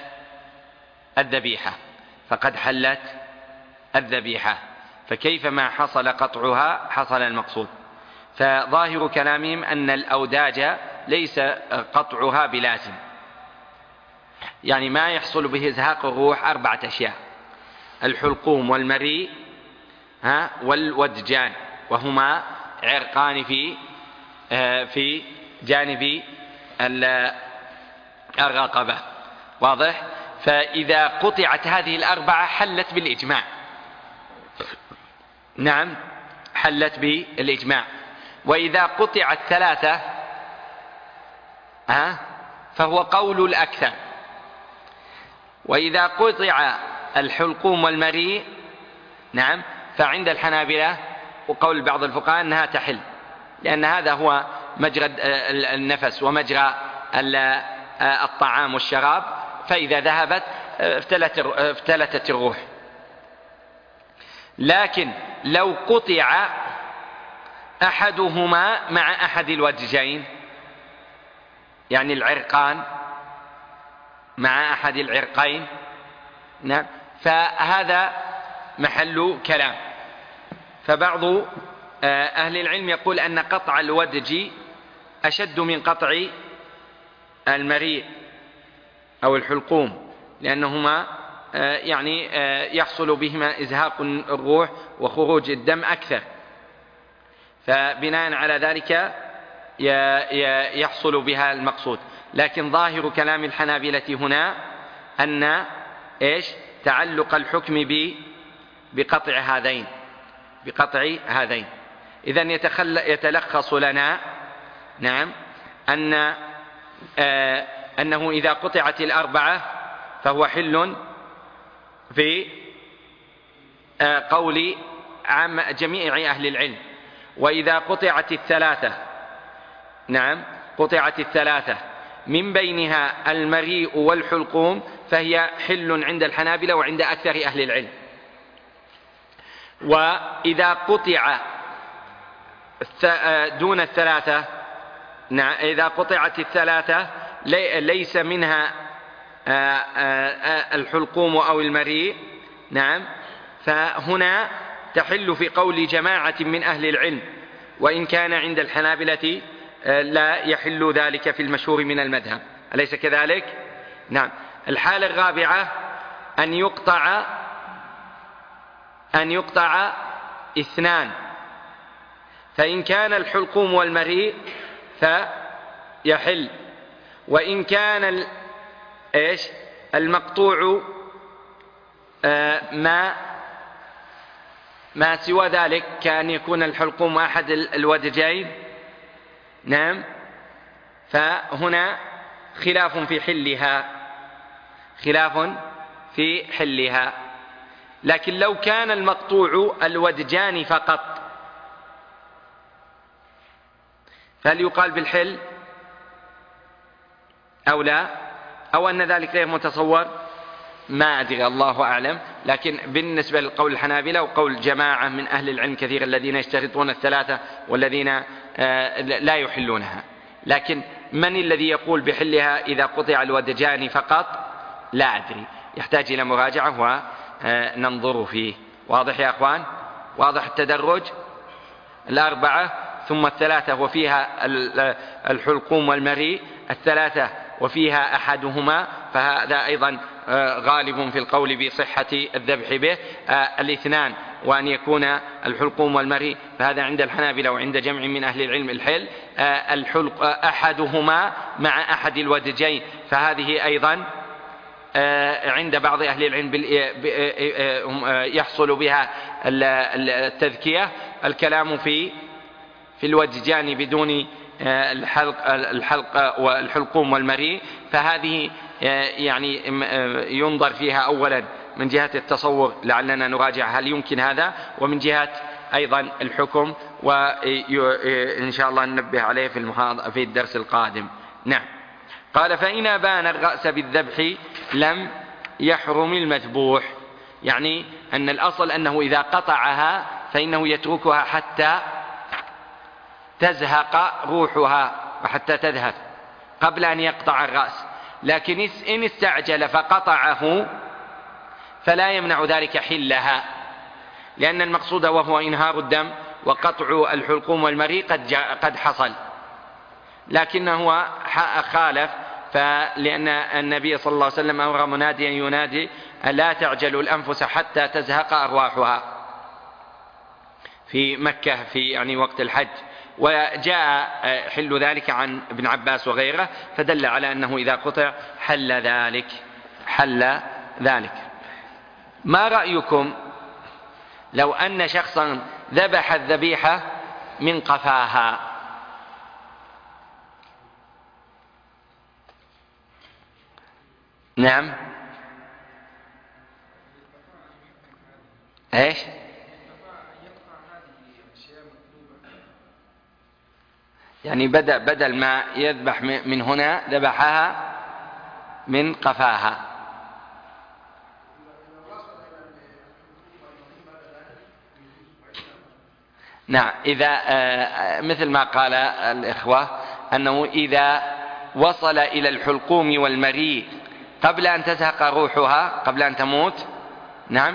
الذبيحة، فكيفما حصل قطعها حصل المقصود. فظاهر كلامهم أن الأوداج ليس قطعها بلازم، ما يحصل به إزهاق الروح 4 أشياء: الحلقوم والمري والودجان، وهما عرقان في جانب الرقبة. واضح؟ فإذا قطعت هذه 4 حلت بالإجماع. نعم، حلت بالإجماع. وإذا قطعت 3 فهو قول الأكثر. وإذا قطع الحلقوم والمري نعم فعند الحنابلة وقول بعض الفقهاء أنها تحل، لأن هذا هو مجرى النفس ومجرى الطعام والشراب، فإذا ذهبت افتلتت الروح. لكن لو قطع أحدهما مع أحد الوجهين، العرقان مع أحد العرقين، نعم، فهذا محل كلام. فبعض أهل العلم يقول أن قطع الودج أشد من قطع المريء أو الحلقوم، لأنهما يحصل بهما إزهاق الروح وخروج الدم أكثر، فبناء على ذلك يحصل بها المقصود. لكن ظاهر كلام الحنابلة هنا أن تعلق الحكم بقطع هذين. إذن يتلخص لنا نعم أنه إذا قطعت 4 فهو حل في قول جميع أهل العلم. وإذا قطعت الثلاثة، نعم، قطعت الثلاثة من بينها المريء والحلقوم فهي حل عند الحنابلة وعند أكثر أهل العلم. وإذا قطع دون الثلاثة، إذا قطعت الثلاثة ليس منها الحلقوم أو المريء، نعم، فهنا تحل في قول جماعة من أهل العلم، وإن كان عند الحنابلة لا يحل ذلك في المشهور من المذهب، أليس كذلك؟ نعم. الحالة الرابعة أن يقطع اثنان، فإن كان الحلقوم والمريء فيحل، وإن كان المقطوع ما سوى ذلك، كأن يكون الحلقوم أحد الودجين، نعم، فهنا خلاف في حلها. لكن لو كان المقطوع الودجان فقط فهل يقال بالحل أو لا، أو أن ذلك غير متصور؟ ما أدري، الله أعلم. لكن بالنسبة للقول الحنابلة وقول جماعة من أهل العلم كثير الذين يشترطون الثلاثة والذين لا يحلونها، لكن من الذي يقول بحلها إذا قطع الودجان فقط؟ لا أدري، يحتاج إلى مراجعة وننظر فيه. واضح يا أخوان؟ واضح التدرج؟ الأربعة ثم الثلاثة وفيها الحلقوم والمريء، الثلاثة وفيها أحدهما، فهذا أيضا غالب في القول بصحة الذبح به. الاثنان وأن يكون الحلقوم والمريء، فهذا عند الحنابلة وعند جمع من أهل العلم الحل. الحلق أحدهما مع أحد الودجين، فهذه أيضا عند بعض أهل العلم يحصل بها التذكية. الكلام في الودجان بدون الحلق والحلقوم والمريء، فهذه يعني ينظر فيها أولا من جهة التصور، لعلنا نراجع هل يمكن هذا، ومن جهة أيضا الحكم، وإن شاء الله ننبه عليه في الدرس القادم. نعم. قال: فإن أبان الرأس بالذبح لم يحرم المذبوح، يعني أن الأصل أنه إذا قطعها فإنه يتركها حتى تزهق روحها وحتى تذهب قبل أن يقطع الرأس، لكن إن استعجل فقطعه فلا يمنع ذلك حلها، لأن المقصود وهو إنهار الدم وقطع الحلقوم والمريء قد حصل، لكنه خالف، فلأن النبي صلى الله عليه وسلم أمر مناديا ينادي: لا تعجلوا الأنفس حتى تزهق أرواحها، في مكة في يعني وقت الحج. وجاء حل ذلك عن ابن عباس وغيره، فدل على أنه إذا قطع حل ذلك. ما رأيكم لو أن شخصا ذبح الذبيحة من قفاها؟ نعم. ايش؟ يعني بدل ما يذبح من هنا ذبحها من قفاها. نعم. إذا مثل ما قال الإخوة أنه إذا وصل إلى الحلقوم والمريء قبل أن تزهق روحها، قبل أن تموت، نعم،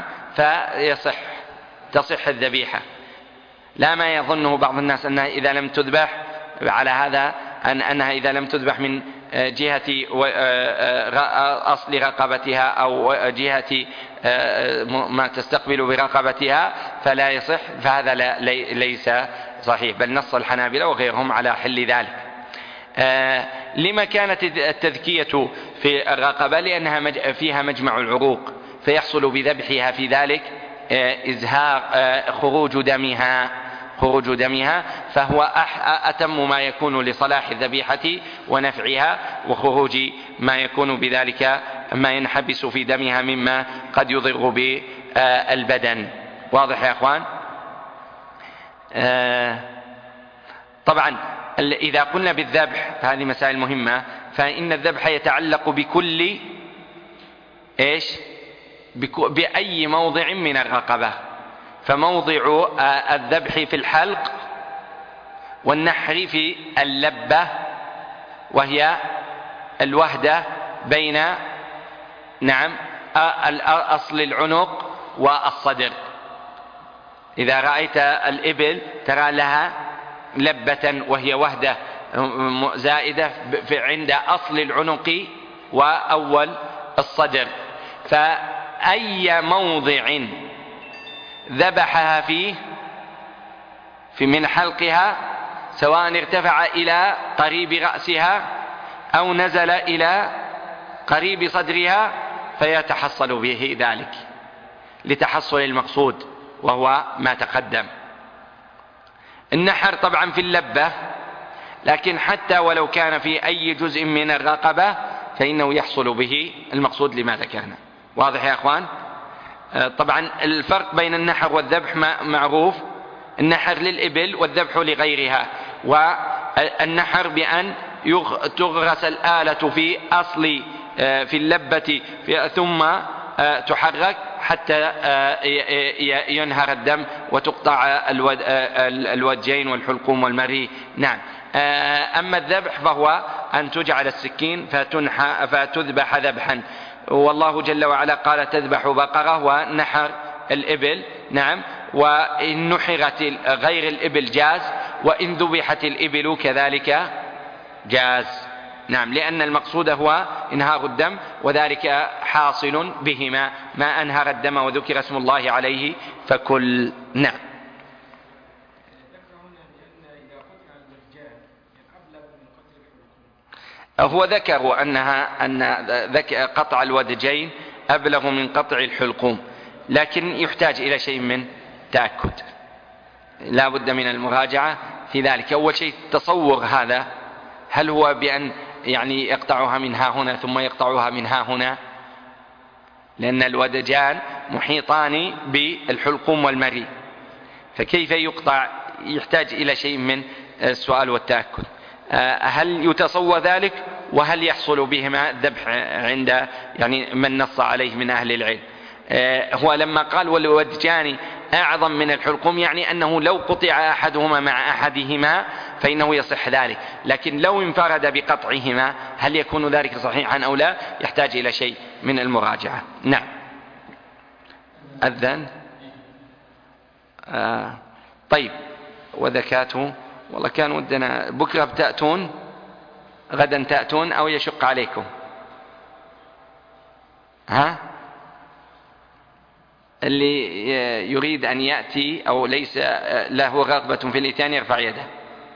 تصح الذبيحة. لا ما يظنه بعض الناس أنها إذا لم تذبح، على هذا أنها إذا لم تذبح من جهة أصل رقبتها أو جهة ما تستقبل برقبتها فلا يصح، فهذا ليس صحيح، بل نص الحنابلة وغيرهم على حل ذلك. لما كانت التذكية في الرقبة؟ لأنها فيها مجمع العروق، فيحصل بذبحها في ذلك إزهاق خروج دمها، خروج دمها، فهو أتم ما يكون لصلاح الذبيحة ونفعها، وخروج ما يكون بذلك ما ينحبس في دمها مما قد يضر بالبدن. واضح يا أخوان؟ طبعا إذا قلنا بالذبح، هذه مسائل مهمة، فإن الذبح يتعلق بكل بأي موضع من الرقبة، فموضع الذبح في الحلق، والنحر في اللبة وهي الوهدة بين أصل العنق والصدر. إذا رأيت الإبل ترى لها لبة وهي وهدة زائدة عند أصل العنق وأول الصدر، فأي موضع ذبحها فيه من حلقها، سواء ارتفع إلى قريب رأسها أو نزل إلى قريب صدرها، فيتحصل به ذلك لتحصل المقصود وهو ما تقدم. النحر طبعا في اللبة، لكن حتى ولو كان في أي جزء من الرقبة فإنه يحصل به المقصود لما ذكرنا. واضح يا أخوان؟ طبعا الفرق بين النحر والذبح معروف، النحر للإبل والذبح لغيرها. والنحر بأن تغرس الآلة في أصل في اللبة ثم تحرك حتى ينهر الدم وتقطع الوجين والحلقوم والمري. نعم. أما الذبح فهو أن تجعل السكين فتذبح ذبحا، والله جل وعلا قال تذبح بقرة ونحر الإبل. نعم. وإن نحرت غير الإبل جاز، وإن ذبحت الإبل كذلك جاز. نعم، لأن المقصود هو إنهار الدم، وذلك حاصل بهما، ما أنهر الدم وذكر اسم الله عليه فكل. نعم. هو ذكروا أن قطع الودجين أبلغ من قطع الحلقوم، لكن يحتاج إلى شيء من تأكد، لا بد من المراجعة في ذلك. أول شيء تصور هذا، هل هو بأن يقطعها من ها هنا ثم يقطعها من ها هنا، لأن الودجان محيطان بالحلقوم والمري، فكيف يقطع؟ يحتاج إلى شيء من السؤال والتأكد. هل يتصور ذلك؟ وهل يحصل بهما الذبح عند من نص عليه من أهل العلم؟ هو لما قال والودجان أعظم من الحلقوم، يعني أنه لو قطع أحدهما مع أحدهما فإنه يصح ذلك، لكن لو انفرد بقطعهما هل يكون ذلك صحيحا أو لا؟ يحتاج إلى شيء من المراجعة. نعم. أذن. طيب، وذكاته، والله كان ودنا بكرة بتأتون، غدا تأتون، أو يشق عليكم؟ اللي يريد أن يأتي أو ليس له رغبة في الإتيان يرفع يده،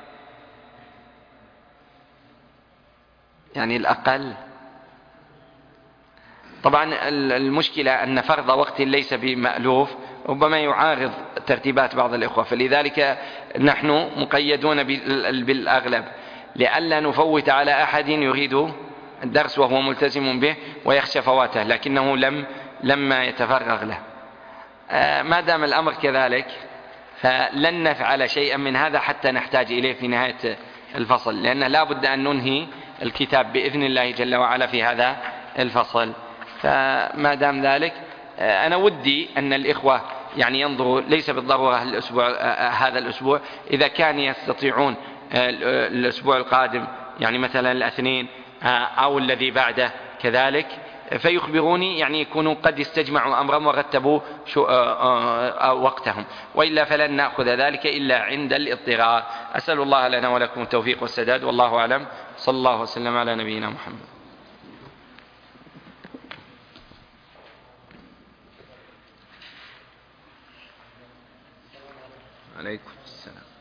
الأقل. طبعا المشكلة أن فرض وقت ليس بمألوف ربما يعارض ترتيبات بعض الإخوة، فلذلك نحن مقيدون بالأغلب لئلا نفوت على أحد يريد الدرس وهو ملتزم به ويخشى فواته لكنه لما يتفرغ له. ما دام الأمر كذلك فلن نفعل شيئا من هذا حتى نحتاج إليه في نهاية الفصل، لأن لا بد أن ننهي الكتاب بإذن الله جل وعلا في هذا الفصل. فما دام ذلك أنا ودي أن الإخوة ينظروا، ليس بالضرورة هذا الأسبوع، إذا كان يستطيعون الأسبوع القادم مثلا الاثنين أو الذي بعده كذلك فيخبروني، يكونوا قد استجمعوا أمرا ورتبوا وقتهم، وإلا فلن نأخذ ذلك إلا عند الاضطرار. أسأل الله لنا ولكم التوفيق والسداد، والله أعلم. صلى الله وسلم على نبينا محمد. عليكم السلام.